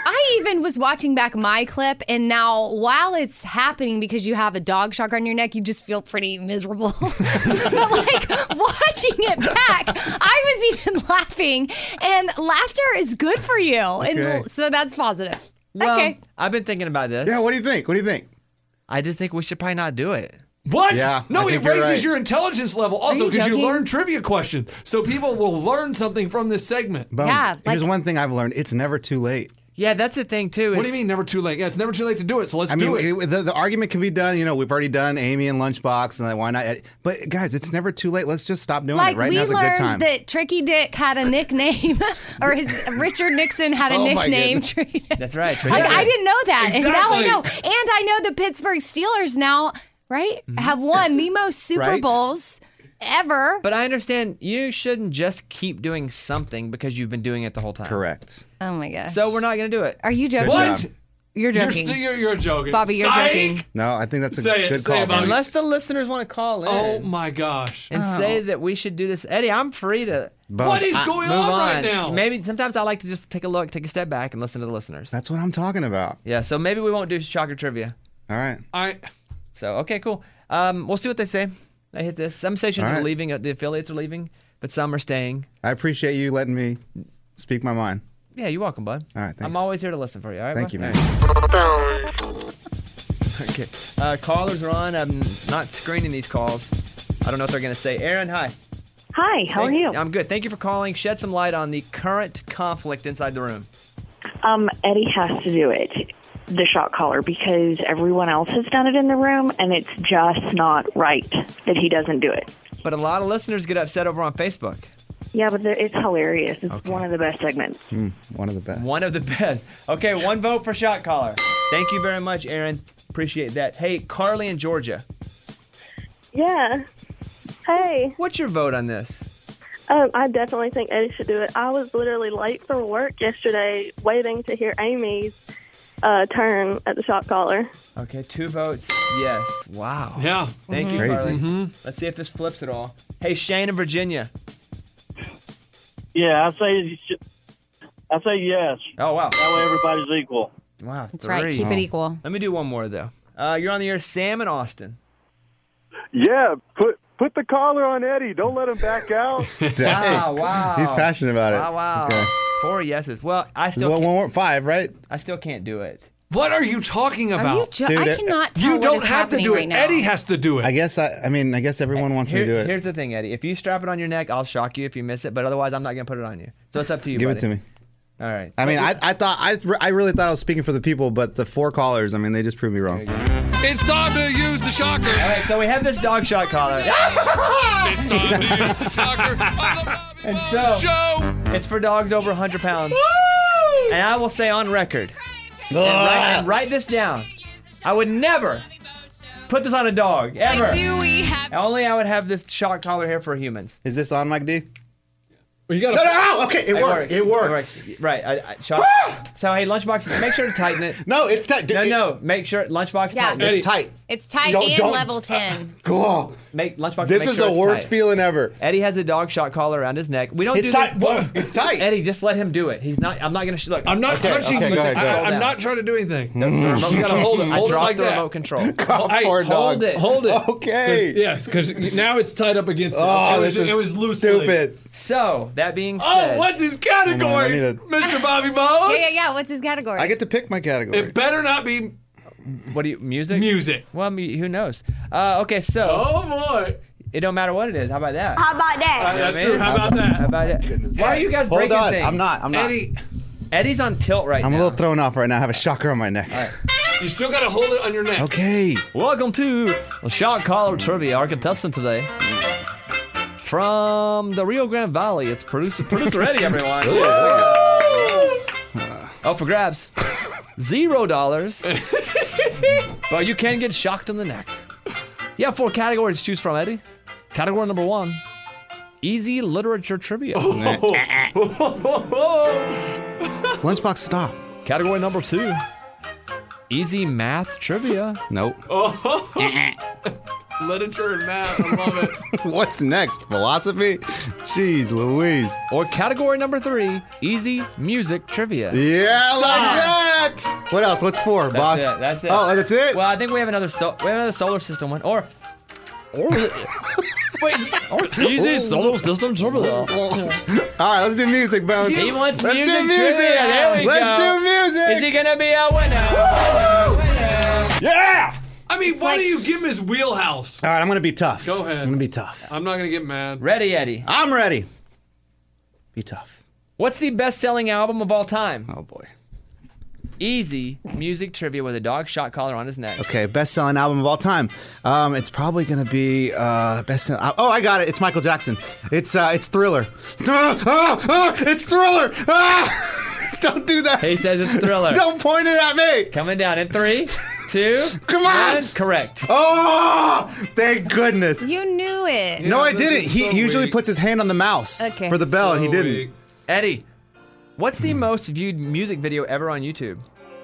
I even was watching back my clip, and now while it's happening because you have a dog shocker on your neck, you just feel pretty miserable. But like watching it back, I was even laughing, and laughter is good for you. Okay. And so that's positive. Well, Okay. I've been thinking about this. Yeah, what do you think? What do you think? I just think we should probably not do it. What? Yeah, no, I it think you're raises right. your intelligence level also you because you joking? learn trivia questions. So people will learn something from this segment. Bones, Yeah, here's like- one thing I've learned. It's never too late. Yeah, that's the thing, too. What do you mean never too late? Yeah, it's never too late to do it, so let's I mean, do it. the argument can be done. We've already done Amy and Lunchbox, and like, why not? But guys, it's never too late. Let's just stop doing Like it. Right we now's a good time. learned that Tricky Dick had a nickname, or his Richard Nixon had a Oh, my nickname. goodness. Tricky Dick. That's right. Like I didn't know that, and now I Exactly. know. And I know the Pittsburgh Steelers now, right, have won the most Super Right. Bowls ever. But I understand you shouldn't just keep doing something because you've been doing it the whole time. Correct. Oh my gosh. So we're not going to do it. Are you joking? What? job. You're You're, joking. you're joking. Bobby, you're Psych! joking. No, I think that's a Say it, good say call. it, Bobby. Bones. Unless the listeners want to call in Oh, my gosh. and say that we should do this. Eddie, I'm free to Bones, What is I- going move on on. right now? Maybe sometimes I like to just take a step back and listen to the listeners. That's what I'm talking about. Yeah, so maybe we won't do shocker trivia. All right. So, okay, cool. We'll see what they say. They hit this. Some stations All are right. leaving, the affiliates are leaving, but some are staying. I appreciate you letting me speak my mind. Yeah, you're welcome, bud. All right, thanks. I'm always here to listen for you, all right? Thank bud? you, man. Okay. Callers are on. I'm not screening these calls. I don't know what they're going to say. Aaron, hi. Hi, how are you? I'm good. Thank you for calling. Shed some light on the current conflict inside the room. Eddie has to do it, the shot collar, because everyone else has done it in the room, and it's just not right that he doesn't do it. But a lot of listeners get upset over on Facebook. Yeah, but it's hilarious. It's one of the best segments. One of the best. One of the best. Okay, one vote for shot caller. Thank you very much, Aaron. Appreciate that. Hey, Carly in Georgia. Yeah. Hey. What's your vote on this? I definitely think Eddie should do it. I was literally late for work yesterday waiting to hear Amy's turn at the shot collar. Okay, 2 votes. Yes. Wow. Yeah. Thank you, Crazy. Carly. Let's see if this flips at all. Hey, Shane in Virginia. Yeah, I say yes. Oh, wow. That way everybody's equal. Wow. That's right. Keep it equal. Let me do one more, though. You're on the air, Sam in Austin. Yeah, put the collar on Eddie. Don't let him back out. Wow. He's passionate about it. Wow. Okay. 4 yeses. Well, I still Well, can't. one more, 5, right? I still can't do it. What are you talking about? Dude, I cannot tell You what don't is have to happening do it. right now. Eddie has to do it. I guess everyone wants me to do it. Here's the thing, Eddie. If you strap it on your neck, I'll shock you if you miss it. But otherwise, I'm not going to put it on you. So it's up to you, Give buddy. it to me. All right. I mean, I really thought I was speaking for the people, but the 4 callers, I mean, they just proved me wrong. It's time to use the shocker. All right, so we have this dog shot collar. It's time to use the shocker on the And so, show. it's for dogs over 100 pounds. And I will say on record, and write this down, I would never put this on a dog, ever. Only I would have this shock collar here for humans. Is this on, Mike D? Well, you gotta. No, okay, it works. It works. Right. Shock. So, hey, Lunchbox, make sure to tighten it. No, it's tight. No, make sure, Lunchbox, tighten it. It's tight. It's tight Don't- and don't- level 10. Cool. Lunchbox, This make is sure the it's worst tight. feeling ever. Eddie has a dog shot collar around his neck. We don't It's do tight. that. What? It's tight. Eddie, just let him do it. He's not. I'm not gonna look. I'm not touching okay, you. go ahead, go ahead. I'm not trying to do anything. The remote, You gotta hold it. I Hold it dropped like the that. remote control. Hey, Poor hold dogs. it. Hold it. Okay. Yes, because now it's tied up against it. Oh, it was loose. stupid. So that being said, Oh, what's his Hold on, I category, need a- Mr. Bobby Bones? Yeah. What's his category? I get to pick my category. It better not be what do you music? music. Well, who knows? Okay, so Oh boy. it don't matter what it is. How about that? How about that? That's man. true. How about that? How about it? Why are you guys Hold breaking on. things? I'm not. Eddie's on tilt right I'm now. a little thrown off right now. I have a shocker on my neck. You still gotta hold it on your neck. Okay. Welcome to the Shot Collar Trivia. Our contestant today from the Rio Grande Valley. It's producer Eddie, everyone. Oh, for grabs. $0. But you can get shocked in the neck. You have 4 categories to choose from, Eddie. Category number 1, easy literature trivia. Lunchbox, stop. Category number 2, easy math trivia. Nope. Literature and math. I love it. What's next? Philosophy? Jeez Louise. Or category number 3, easy music trivia. Yeah, like that. What else? What's 4, boss? That's it. Oh, that's it? Well, I think we have another solar system one. Or easy solar system trivia. All right, let's do music, Bones. He wants let's music do music. trivia. There we Let's go. do music. Is he gonna be a winner? Yeah. I mean, why do you give him his wheelhouse? All right, I'm going to be tough. Go ahead. I'm going to be tough. I'm not gonna get mad. Ready, Eddie? I'm ready. Be tough. What's the best-selling album of all time? Oh, boy. Easy music trivia with a dog shot collar on his neck. Okay, best-selling album of all time. It's probably going to be best-selling. Oh, I got it. It's Michael Jackson. It's Thriller. It's Thriller. Don't do that. He says it's Thriller. Don't point it at me. Coming down in 3, 2, Come on. 1. Correct. Oh, thank goodness. You knew it. No, I this didn't. is He so usually weak. puts his hand on the mouse Okay. for the bell, and he So didn't. weak. Eddie, what's the most viewed music video ever on YouTube?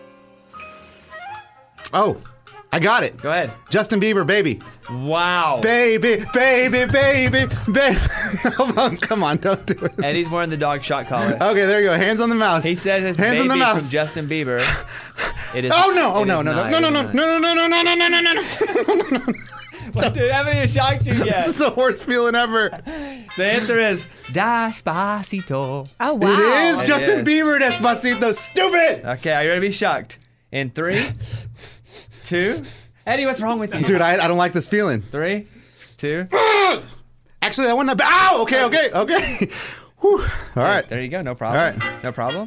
Oh, I got it. Go ahead. Justin Bieber, Baby. Wow. Baby, baby, baby, baby. Bones, come on, don't do it. Eddie's wearing the dog shot collar. Okay, there you go. Hands on the mouse. He says it's Hands on Baby the from mouse. Justin Bieber. It is. Oh no! Oh it no! is No! not, No! No! it No! is No! not. No! No! No! No! No! No! No! No! Dude, I haven't even shocked you This yet. is the worst feeling ever. The answer is Despacito. Oh, wow. It is It Justin is. Bieber, Despacito. Stupid. Okay, are you ready to be shocked? In 3, 2. Eddie, what's wrong with you? Dude, I don't like this feeling. 3, 2. Actually, that wasn't that bad. Ow! Okay. Whew. All right. There you go. No problem. All right. No problem.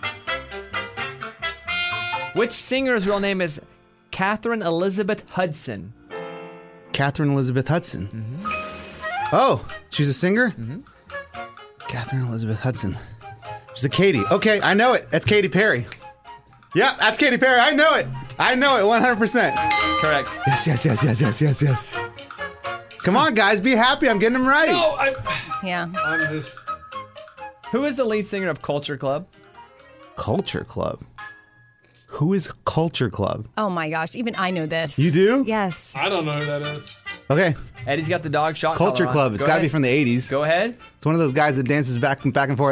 Which singer's real name is Catherine Elizabeth Hudson? Catherine Elizabeth Hudson. Mm-hmm. Oh, she's a singer? Mm-hmm. Catherine Elizabeth Hudson. She's a Katy. Okay, I know it. That's Katy Perry. Yeah, that's Katy Perry. I know it. 100%. Correct. Yes. Come on, guys. Be happy. I'm getting them right. No, Yeah. I'm just. Who is the lead singer of Culture Club? Culture Club. Who is Culture Club? Oh my gosh, even I know this. You do? Yes. I don't know who that is. Okay. Eddie's got the dog shot. Culture collar on. Club. It's got to be from the 80s. Go ahead. It's one of those guys that dances back and forth.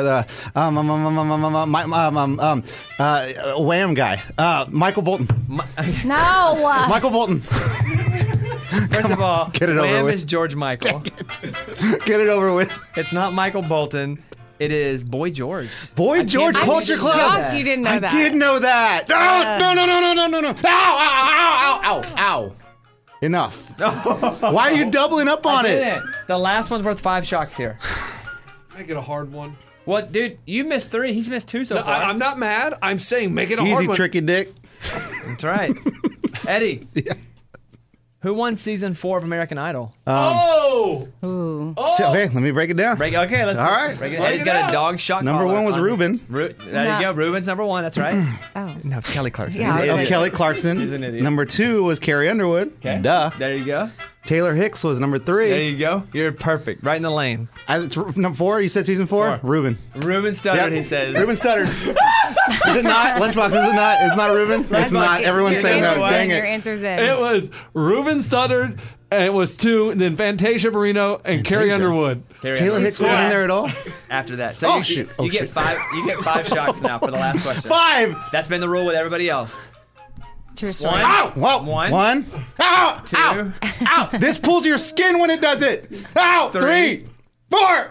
Wham guy. Michael Bolton. No. Michael Bolton. First of all, Get it over Wham with. is George Michael. Get it over with. It's not Michael Bolton. It is Boy George. Boy George Culture Club. I'm shocked you didn't know that. I did know that. No. Ow. Enough. Why are you doubling up on it? The last one's worth 5 shocks here. Make it a hard one. What, dude? You missed 3. He's missed 2 so No, far. I'm not mad. I'm saying make it a hard Easy, one. tricky dick. That's right. Eddie. Yeah. Who won season 4 of American Idol? Oh! Ooh. So, okay, let me break it down. Okay, let's. All right. Break it. Break Eddie's it got out. a dog shot. Number collar 1 was on. Ruben. There you go. Ruben's number 1. That's right. Oh. No, it's Kelly Clarkson. Yeah, I was Oh, like- Kelly Clarkson. He's an idiot. Number 2 was Carrie Underwood. Okay. Duh. There you go. Taylor Hicks was number 3. There you go. You're perfect. Right in the lane. Number 4, you said season 4? Ruben. Ruben stuttered, Yep. he says. Ruben stuttered. Is it not? Lunchbox, is it not? It's not Ruben? It's not. Everyone's saying no. Dang Your it. answer's in. It was Ruben stuttered, and it was 2, and then Fantasia Barrino and Carrie Underwood. Taylor Hicks wasn't in there at all? After that. So Oh, you, shoot. You Oh, get shoot. 5. You get 5 shocks now for the last question. 5! That's been the rule with everybody else. True story. Ow! Whoa. 1. 1. Ow! 2. Ow! Ow! This pulls your skin when it does it. Ow! 3. 4.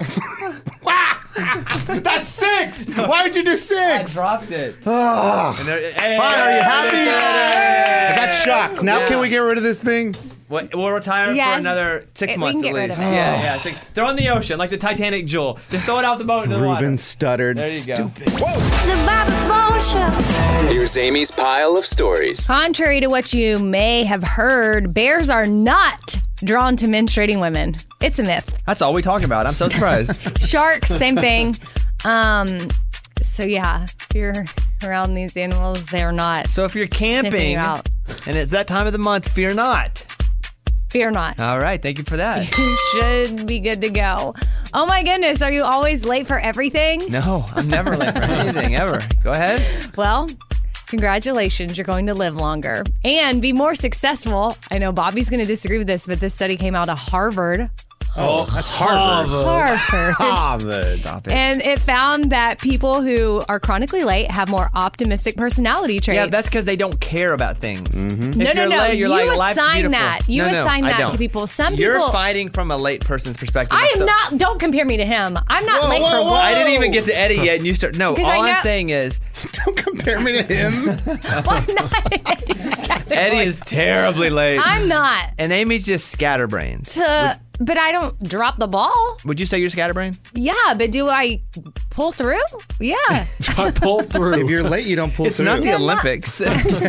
That's 6. Why did you do 6? I dropped it. Ah. And there, Fine, are you happy? I got shocked. Now can we get rid of this thing? We'll retire Yes. for another 6 We months can at get rid least. of it. Yeah. It's like, throw in the ocean like the Titanic jewel. Just throw it out the boat into the water. Ruben stuttered. There you go. Stupid. The Bobby Bones Show. Here's Amy's pile of stories. Contrary to what you may have heard, bears are not drawn to menstruating women. It's a myth. That's all we talk about. I'm so surprised. Sharks, same thing. So yeah, if you're around these animals, they're not. So if you're sniffing camping you out. and it's that time of the month, fear not. Fear not. All right. Thank you for that. You should be good to go. Oh my goodness, are you always late for everything? No, I'm never late for anything, ever. Go ahead. Well, congratulations, you're going to live longer and be more successful. I know Bobby's going to disagree with this, but this study came out of Harvard. Oh, that's Harvard. Harvard. Stop it. And it found that people who are chronically late have more optimistic personality traits. Yeah, that's because they don't care about things. Mm-hmm. No, If you're late, you're you like, life's assign beautiful. that. You No, assign I that don't. to people. Some You're people. fighting from a late person's perspective. I am So- not. Don't compare me to him. I'm not late for work. I didn't even get to Eddie yet, and you start. No, Because all I I'm know- saying is, Don't compare me to him. I'm not in Eddie's category. Eddie is terribly late. I'm not. And Amy's just scatterbrained. But I don't drop the ball. Would you say you're scatterbrained? Yeah, but do I pull through? Yeah. I pulled through. If you're late, you don't pull It's through. not the Olympics.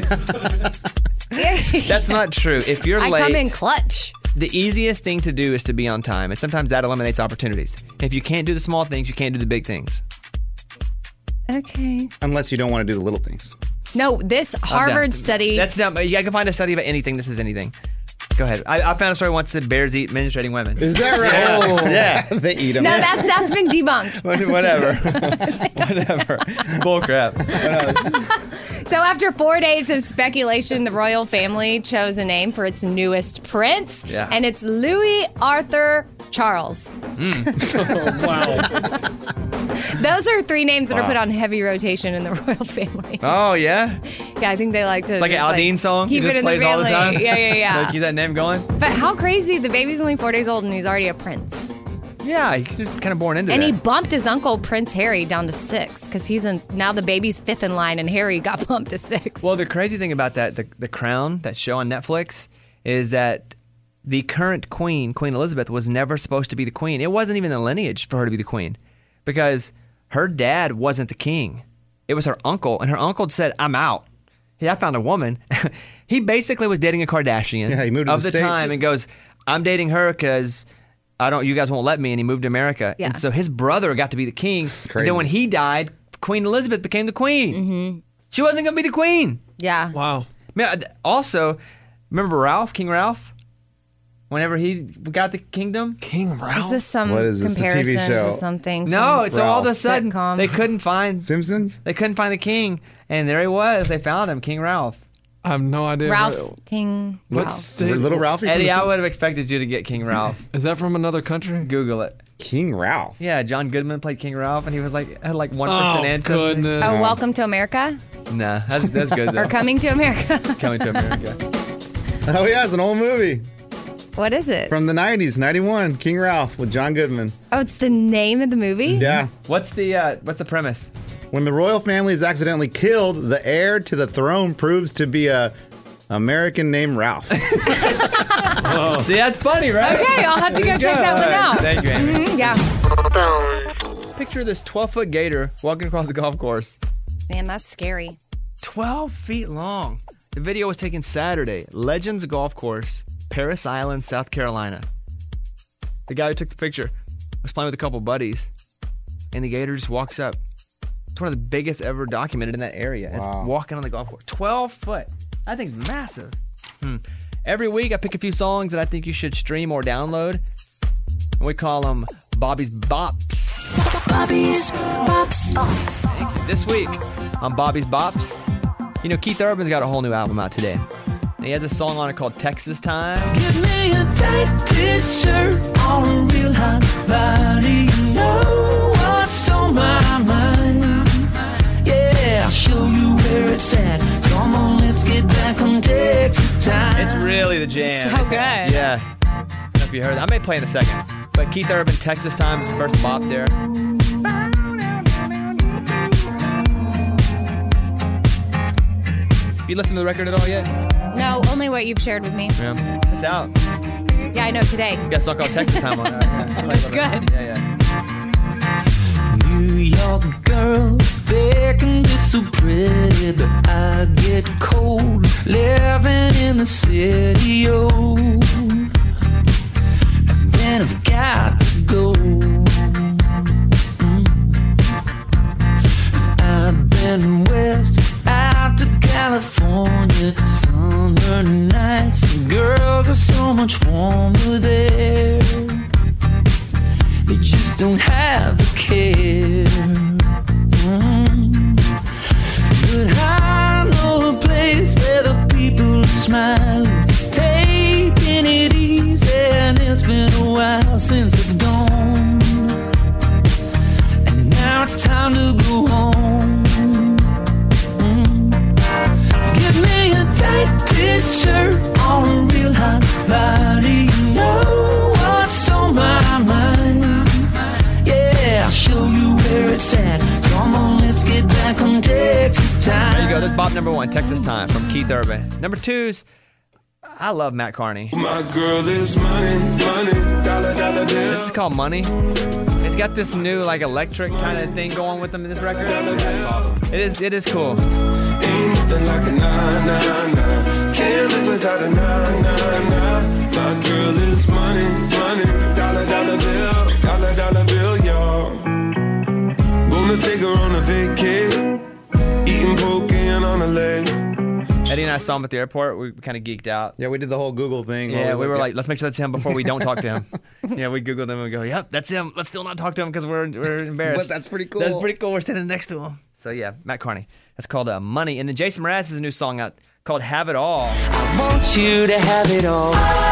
That's not true. If you're I late, come in clutch. the easiest thing to do is to be on time, and sometimes that eliminates opportunities. If you can't do the small things, you can't do the big things. Okay. Unless you don't want to do the little things. No, this Harvard study. That's not. I can find a study about anything. This is anything. Go ahead. I found a story once that bears eat menstruating women. Is that right? Yeah. Yeah. They eat them. No, that's been debunked. Whatever. Whatever. Bullcrap. So after 4 days of speculation, the royal family chose a name for its newest prince. Yeah. And it's Louis Arthur Charles. Wow. Those are 3 names that are Wow. put on heavy rotation in the royal family. Oh yeah. Yeah, I think they like to. It's like an just, Aldine song. Keep He it just in the plays all the family. time. Yeah. Like, keep that name going. But how crazy! The baby's only 4 days old and he's already a prince. Yeah, he's just kind of born into And that. he bumped his uncle Prince Harry down to 6 because now the baby's 5th in line and Harry got bumped to 6. Well, the crazy thing about that, the Crown, that show on Netflix, is that the current queen, Queen Elizabeth, was never supposed to be the queen. It wasn't even the lineage for her to be the queen because her dad wasn't the king. It was her uncle, and her uncle said, "I'm out." I found a woman. He basically was dating a Kardashian Yeah, he moved to of the the States. time and goes, "I'm dating her because you guys won't let me," and he moved to America. Yeah. And so his brother got to be the king. And Crazy. then when he died, Queen Elizabeth became the queen. Mm-hmm. She wasn't going to be the queen. Yeah. Wow. Man, also, remember Ralph, King Ralph? Whenever he got the kingdom, King Ralph. Is this some What is this, a TV comparison show? to something? No, some it's all of a sudden sitcom? they couldn't find Simpsons. They couldn't find the king, and there he was. They found him, King Ralph. I have no idea. Ralph King. What Ralph. state? Little Ralphie. from Eddie, the I Sim- would have expected you to get King Ralph. Is that from another country? Google it. King Ralph. Yeah, John Goodman played King Ralph, and he was like had like 1% Oh, ancestry. goodness. Oh, Welcome to America Nah, that's good though. or Coming to America. Coming to America. Oh yeah, it's an old movie What is it? from the 90s, 91. King Ralph with John Goodman. Oh, it's the name of the movie? Yeah. What's the premise? When the royal family is accidentally killed, the heir to the throne proves to be a American named Ralph. See, that's funny, right? Okay, I'll have to There go you check that one out. Thank you, Amy. Mhm, yeah. Picture this 12-foot gator walking across the golf course. Man, that's scary. 12 feet long. The video was taken Saturday. Legends Golf Course, Paris Island, South Carolina. The guy who took the picture was playing with a couple buddies, and the gator just walks up. It's one of the biggest ever documented in that area. Wow. It's walking on the golf course. 12 foot. That thing's massive. Every week, I pick a few songs that I think you should stream or download, and we call them Bobby's Bops. Bobby's Bops. Thank you. This week on Bobby's Bops, you know, Keith Urban's got a whole new album out today. And he has a song on it called Texas Time. Give me a tight t-shirt on a real hot body. You know what's on my mind. Yeah, I'll show you where it's at. Come on, let's get back on Texas time. It's really the jam. So good. Yeah. I don't know if you heard that. I may play in a second. But Keith Urban, Texas Time is the first bop there. You listened to the record at all yet? No, only what you've shared with me. Yeah. It's out. Yeah, I know today. You got a song called Texas Time on it. That's good. Yeah, yeah. New York girls, they can be so pretty, but I get cold living in the city, oh. And then I've got to go. I've been west out to California, summer nights, the girls are so much warmer there. They just don't have a care. But I know a place where the people are smiling, taking it easy, and it's been a while since I've gone. And now it's time to go home. Give me a tight t-shirt on a real hot body. You know what's on my mind. Yeah, I'll show you where it's at. Come on, let's get back on Texas time. There you go. That's bop number 1, Texas Time from Keith Urban. Number 2's, I love Matt Carney. My girl is money, money, dollar, dollar bill. This is called Money. It's got this new like electric kind of thing going with them in this record. That's awesome. It is cool. Ain't nothing like a 999. Can't live without a 999. My girl is money, money, dollar, dollar bill, dollar, dollar bill, y'all. Gonna take her on a vacay, eating poke on a leg. Eddie and I saw him at the airport. We kind of geeked out. Yeah, we did the whole Google thing. Yeah, while we were looked like, let's make sure that's him before we don't talk to him. Yeah, we Googled him and we go, yep, that's him. Let's still not talk to him because we're embarrassed. But that's pretty cool. That's pretty cool. We're standing next to him. So yeah, Matt Carney. That's called Money. And then Jason Mraz has a new song out called Have It All. I want you to have it all.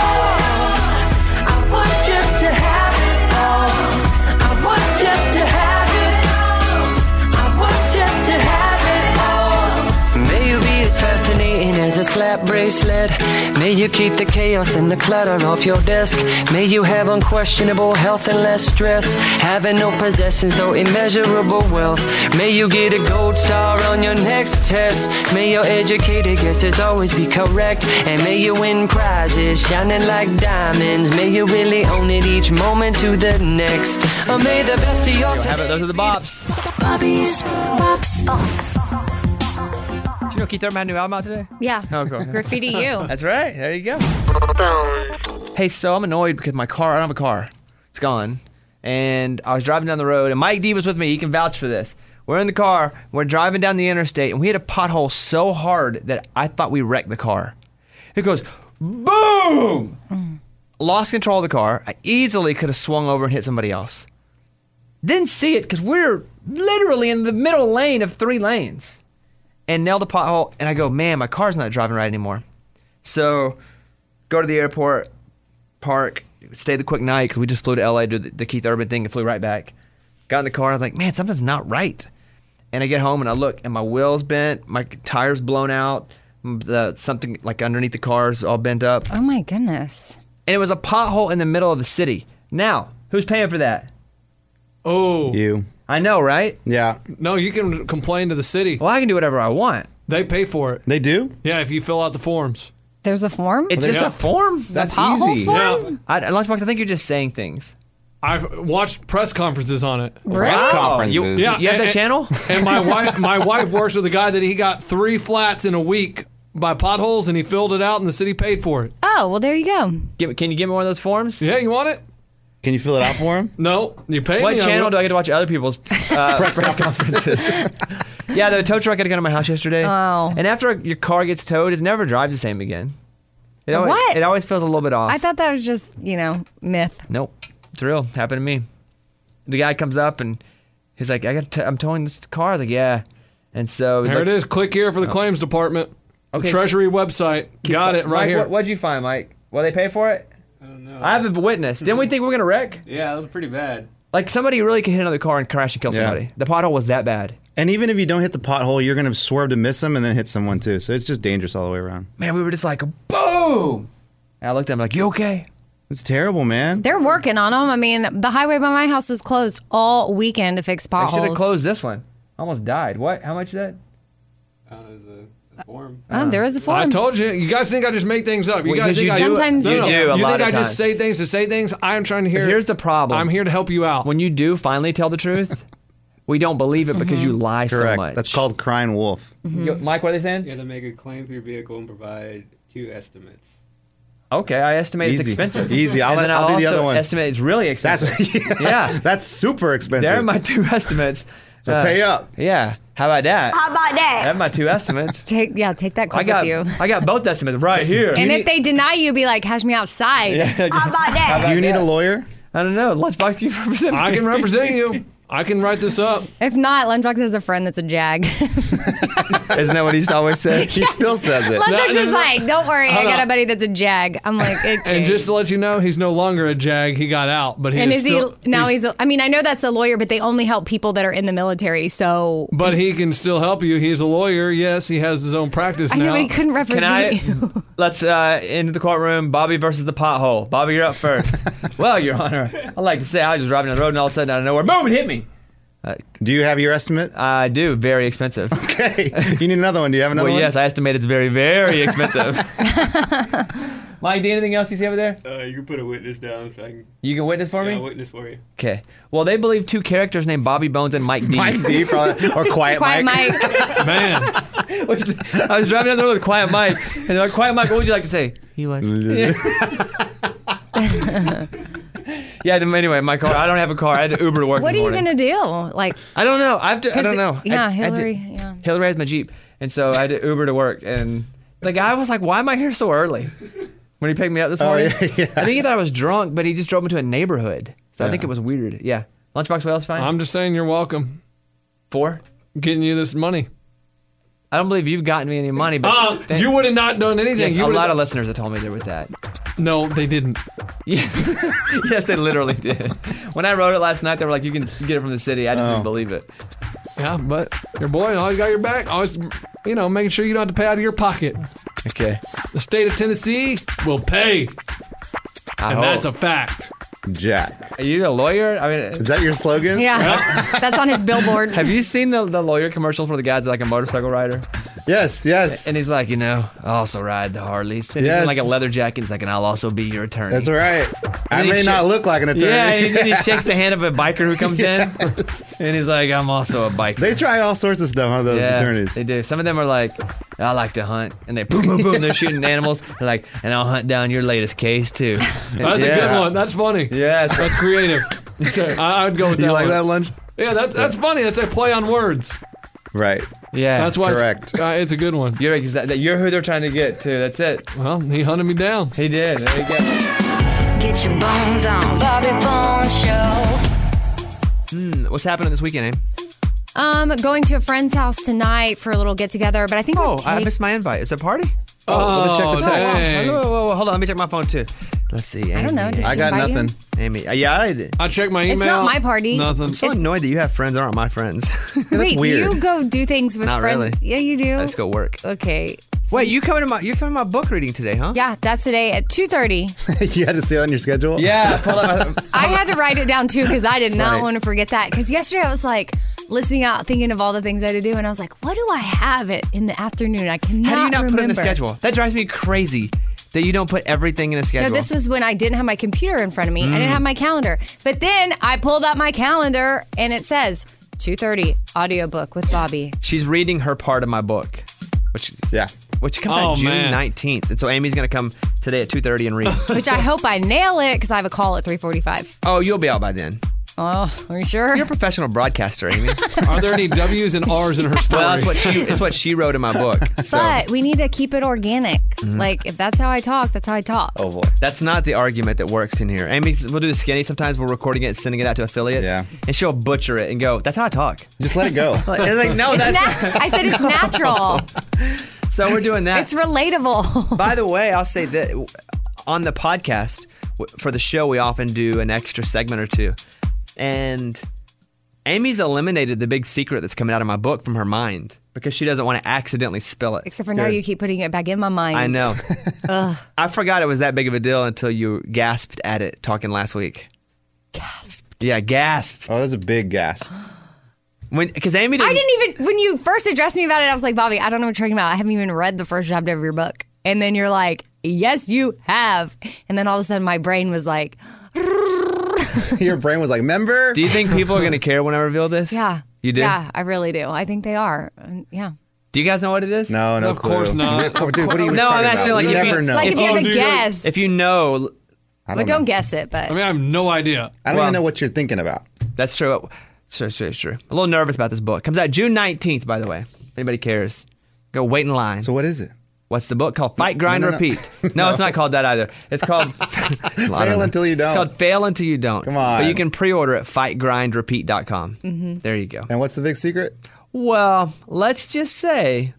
I want you to have it all. I want you to have it all. I want you to have it all. May you be as fascinating as a slap bracelet. May you keep the chaos and the clutter off your desk. May you have unquestionable health and less stress. Having no possessions though immeasurable wealth. May you get a gold star on your next test. May your educated guesses always be correct. And may you win prizes shining like diamonds. May you really own it each moment to the next. Or may the best of your Have it. Those are the bops. Bobby's Bops. Did you know Keith Urban had a new album out today? Yeah. Oh, cool. Graffiti You. That's right. There you go. Hey, so I'm annoyed because my car, I don't have a car. It's gone. And I was driving down the road, and Mike D was with me. He can vouch for this. We're in the car, we're driving down the interstate, and we hit a pothole so hard that I thought we wrecked the car. It goes, boom! lost control of the car. I easily could have swung over and hit somebody else. Didn't see it because we're literally in the middle lane of 3 lanes. And nailed a pothole. And I go, man, my car's not driving right anymore. So go to the airport, park, stay the quick night because we just flew to LA to do the Keith Urban thing and flew right back. Got in the car. I was like, man, something's not right. And I get home and I look and my wheel's bent, my tire's blown out, something like underneath the car's all bent up. Oh my goodness. And it was a pothole in the middle of the city. Now, who's paying for that? Oh. You. I know, right? Yeah. No, you can complain to the city. Well, I can do whatever I want. They pay for it. They do? Yeah, if you fill out the forms. There's a form? It's just a form? That's pothole easy. form? Yeah. Lunchbox, I think you're just saying things. I've watched press conferences on it. Press conferences. You have that channel? And my wife works with a guy that he got 3 flats in a week by potholes, and he filled it out, and the city paid for it. Oh, well, there you go. Can you give me one of those forms? Yeah, you want it? Can you fill it out for him? No, you pay What me. channel do I get to watch other people's press conferences? Yeah, the tow truck had to come to my house yesterday. Oh. And after your car gets towed, it never drives the same again. What? It always feels a little bit off. I thought that was just, myth. Nope. It's real. Happened to me. The guy comes up and he's like, I'm towing this car. I was like, yeah. And so There it is. Click here for the claims department. Okay. The Treasury website. Got it right Mike, here. What'd you find, Mike? Will they pay for it? I don't know. I have a witness. Didn't we think we were going to wreck? Yeah, that was pretty bad. Like somebody really could hit another car and crash and kill somebody. Yeah. The pothole was that bad. And even if you don't hit the pothole, you're going to swerve to miss them and then hit someone too. So it's just dangerous all the way around. Man, we were just like, boom! And I looked at him like, you okay? It's terrible, man. They're working on them. I mean, the highway by my house was closed all weekend to fix I potholes. should have closed this one. Almost died. What? How much is that? There's a form. There is a form. I told you. You guys think I just make things up. You guys think I sometimes do. you No, do. no. a You lot think of I times. just say things to say things? I am trying to hear. But here's the problem. I'm here to help you out. When you do finally tell the truth, we don't believe it because you lie Correct. so much. That's called crying wolf. Mike, what are they saying? You have to make a claim for your vehicle and provide 2 estimates. Okay, I estimate it's Easy. expensive. Easy. I'll And then do the also other one. estimate it's really expensive. That's That's super expensive. There are my 2 estimates. So pay up. Yeah. How about that? How about that? I have my 2 estimates. Take that clip with you. I got both estimates right here. And if they deny you, be like, cash me outside. How about that? Do you need a lawyer? I don't know. Lunchbox, can you represent me? I can represent you. I can write this up. If not, Lunchbox has a friend that's a jag. Isn't that what he always said? He still says it. Lunchbox is like, don't worry, I Hold got on. a buddy that's a jag. I'm like, okay. And just to let you know, he's no longer a JAG. He got out, but he And is still, he now he's I mean, I know that's a lawyer, but they only help people that are in the military. So But he can still help you. He's a lawyer. Yes, he has his own practice I now. know, but he couldn't represent you. Let's into the courtroom. Bobby versus the pothole. Bobby, you're up first. Well, Your Honor, I'd like to say I was just driving down the road and all of a sudden out of nowhere, boom, it hit me. Do you have your estimate? I do. Very expensive. Okay. You need another one. Do you have another Well, one? yes, I estimate it's very, very expensive. Mike, do you anything else you see over there? You can put a witness down so I can. You can witness for me? I'll witness for you. Okay. Well, they believe 2 characters named Bobby Bones and Mike D. Mike D, probably, or Quiet Mike. Man. I was driving down the road with Quiet Mike, and they're like, Quiet Mike, what would you like to say? He was. Yeah, anyway, my car. I don't have a car. I had to Uber to work What this are you morning. gonna do? Like, I don't know. I don't know. Yeah, I Hillary. did- Yeah. Hillary has my Jeep, and so I had to Uber to work. And the guy was like, "Why am I here so early?" When he picked me up this morning, yeah. I think he thought I was drunk, but he just drove me to a neighborhood. So I think it was weird. Yeah, Lunchbox, what else? Fine. I'm just saying you're welcome. For getting you this money. I don't believe you've gotten me any money, but You would have not done anything. Yes, You a would've lot done- of listeners have told me there was that. No, they didn't. Yeah. Yes, they literally did. When I wrote it last night, they were like, "You can get it from the city." I just didn't believe it. Yeah, but your boy always got your back. Always, making sure you don't have to pay out of your pocket. Okay. The state of Tennessee will pay. And that's a fact. Jack. Are you a lawyer? I mean, is that your slogan? Yeah, that's on his billboard. Have you seen the lawyer commercials where the guy's like a motorcycle rider? Yes, yes. And he's like, I also ride the Harleys. And he's in like a leather jacket. He's like, and I'll also be your attorney. That's right. I And may he not look like an attorney. Yeah, and then he shakes the hand of a biker who comes in. And he's like, I'm also a biker. They try all sorts of stuff on those attorneys. They do. Some of them are like, I like to hunt. And they boom, boom, boom. They're shooting animals. They're like, and I'll hunt down your latest case too. That's a good one. That's funny. Yes. That's creative. Okay, I would go with that. You like one. that, Lunch? Yeah, that's funny. That's a play on words. Right. Yeah. That's why correct. It's a good one. You're who they're trying to get to. That's it. Well, he hunted me down. He did. There you go. Get your bones on. Bobby Bones Show. What's happening this weekend, Aim? Going to a friend's house tonight for a little get together, but I think I missed my invite. Is it a party? Let me check the text. Whoa, hold on. Let me check my phone too. Let's see. Amy. I don't know. Did I she got invite nothing. you? Amy. Yeah, I did. I checked my email. It's not my party. Nothing. I'm so annoyed that you have friends that aren't my friends. Wait, weird. you go do things with Not friends? really. Yeah, you do. I just go work. Okay. Wait, you're coming to my book reading today, huh? Yeah, that's today at 2:30. You had to see it on your schedule? Yeah. Pull up I had to write it down too because I did not funny. want to forget that. Because yesterday I was like listening out, thinking of all the things I had to do, and I was like, "What do I have it in the afternoon?" I cannot. How do you not remember. put it in the schedule? That drives me crazy that you don't put everything in a schedule. No, this was when I didn't have my computer in front of me. I didn't have my calendar. But then I pulled up my calendar and it says 2:30 audiobook with Bobby. She's reading her part of my book, which comes out June 19th. And so Amy's going to come today at 2:30 and read. Which I hope I nail it because I have a call at 3:45. Oh, you'll be out by then. Oh, are you sure? You're a professional broadcaster, Amy. Are there any W's and R's in her story? Well, it's what she wrote in my book. So. But we need to keep it organic. Like, if that's how I talk, that's how I talk. Oh, boy. That's not the argument that works in here. Amy, we'll do the skinny. Sometimes we're recording it and sending it out to affiliates. Yeah. And she'll butcher it and go, that's how I talk. Just let it go. It's like, no, that's... I said it's natural. So we're doing that. It's relatable. By the way, I'll say that on the podcast, for the show, we often do an extra segment or two. And Amy's eliminated the big secret that's coming out of my book from her mind because she doesn't want to accidentally spill it. Except for now you keep putting it back in my mind. I know. Ugh. I forgot it was that big of a deal until you gasped at it talking last week. Gasped? Yeah, gasped. Oh, that's a big gasp. Because Amy didn't... I didn't even, when you first addressed me about it, I was like, Bobby, I don't know what you're talking about. I haven't even read the first chapter of your book. And then you're like, yes, you have. And then all of a sudden my brain was like... Your brain was like, member? Do you think people are going to care when I reveal this? Yeah. You do? Yeah, I really do. I think they are. Yeah. Do you guys know what it is? No Of clue. course not. Dude, what are you No, talking I'm actually about? like, We if never you- know. Like if you have Oh, a dude. guess. If you know... But don't guess it, but... I mean, I have no idea. I don't even know what you're thinking about. That's true. Sure. A little nervous about this book. Comes out June 19th, by the way. If anybody cares. Go wait in line. So what is it? What's the book called? Fight, Grind, No. Repeat. No, it's not called that either. It's called... Fail Until You Don't. It's called Fail Until You Don't. Come on. But you can pre-order at fightgrindrepeat.com. Mm-hmm. There you go. And what's the big secret? Well, let's just say...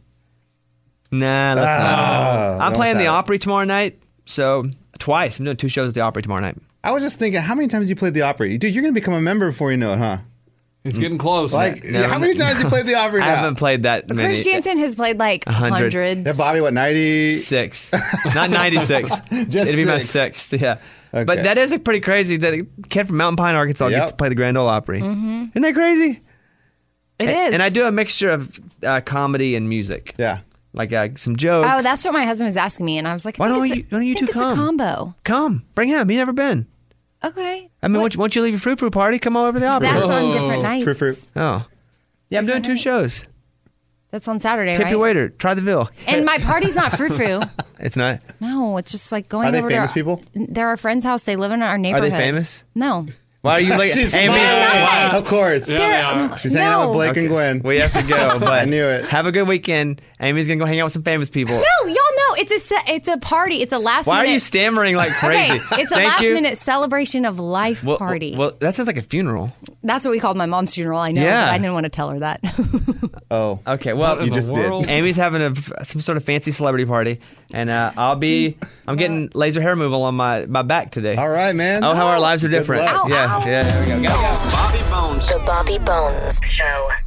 Nah, let's not. I'm don't playing the say it. Opry tomorrow night. So, twice. I'm doing 2 shows at the Opry tomorrow night. I was just thinking, how many times you played the Opry? Dude, you're going to become a member before you know it, huh? It's getting close. Like, No, how many times you played the Opry now? I haven't played that many. Chris Jansen has played like 100. hundreds. Yeah, Bobby, what, 90? 6. Not 96. Just It'd be my 6. 6th, yeah. Okay. But that is pretty crazy that a kid from Mountain Pine, Arkansas gets to play the Grand Ole Opry. Mm-hmm. Isn't that crazy? It is. And I do a mixture of comedy and music. Yeah. Like some jokes. Oh, that's what my husband was asking me, and I was like, Why don't it's you two it's come? a combo. Come. Bring him. He's never been. Okay. I mean, once you leave your frou party, come all over the Opry. That's on different nights. Frou. Oh. Yeah, I'm doing 2 shows. That's on Saturday, Tip right? your waiter. Try the Ville. And my party's not frou-frou. It's not. No, it's just like going Are they over famous to people? They're our friend's house. They live in our Are neighborhood. they famous? No. Why are you like She's Amy? smiling. Of course. Yeah, they are. She's hanging out with Blake and Gwen. We have to go, but I knew it. Have a good weekend. Amy's gonna go hang out with some famous people. No, y'all know it's a party. It's a last Why minute. are you stammering like crazy? Okay, it's a Thank last you. minute celebration of life party. Well, that sounds like a funeral. That's what we called my mom's funeral. I know, Yeah. but I didn't want to tell her that. Oh. Okay, well, You just did. Amy's having some sort of fancy celebrity party, and I'm getting laser hair removal on my back today. All right, man. Oh, how our lives are Good different. luck. Yeah, there we go. Go. The Bobby Bones Show.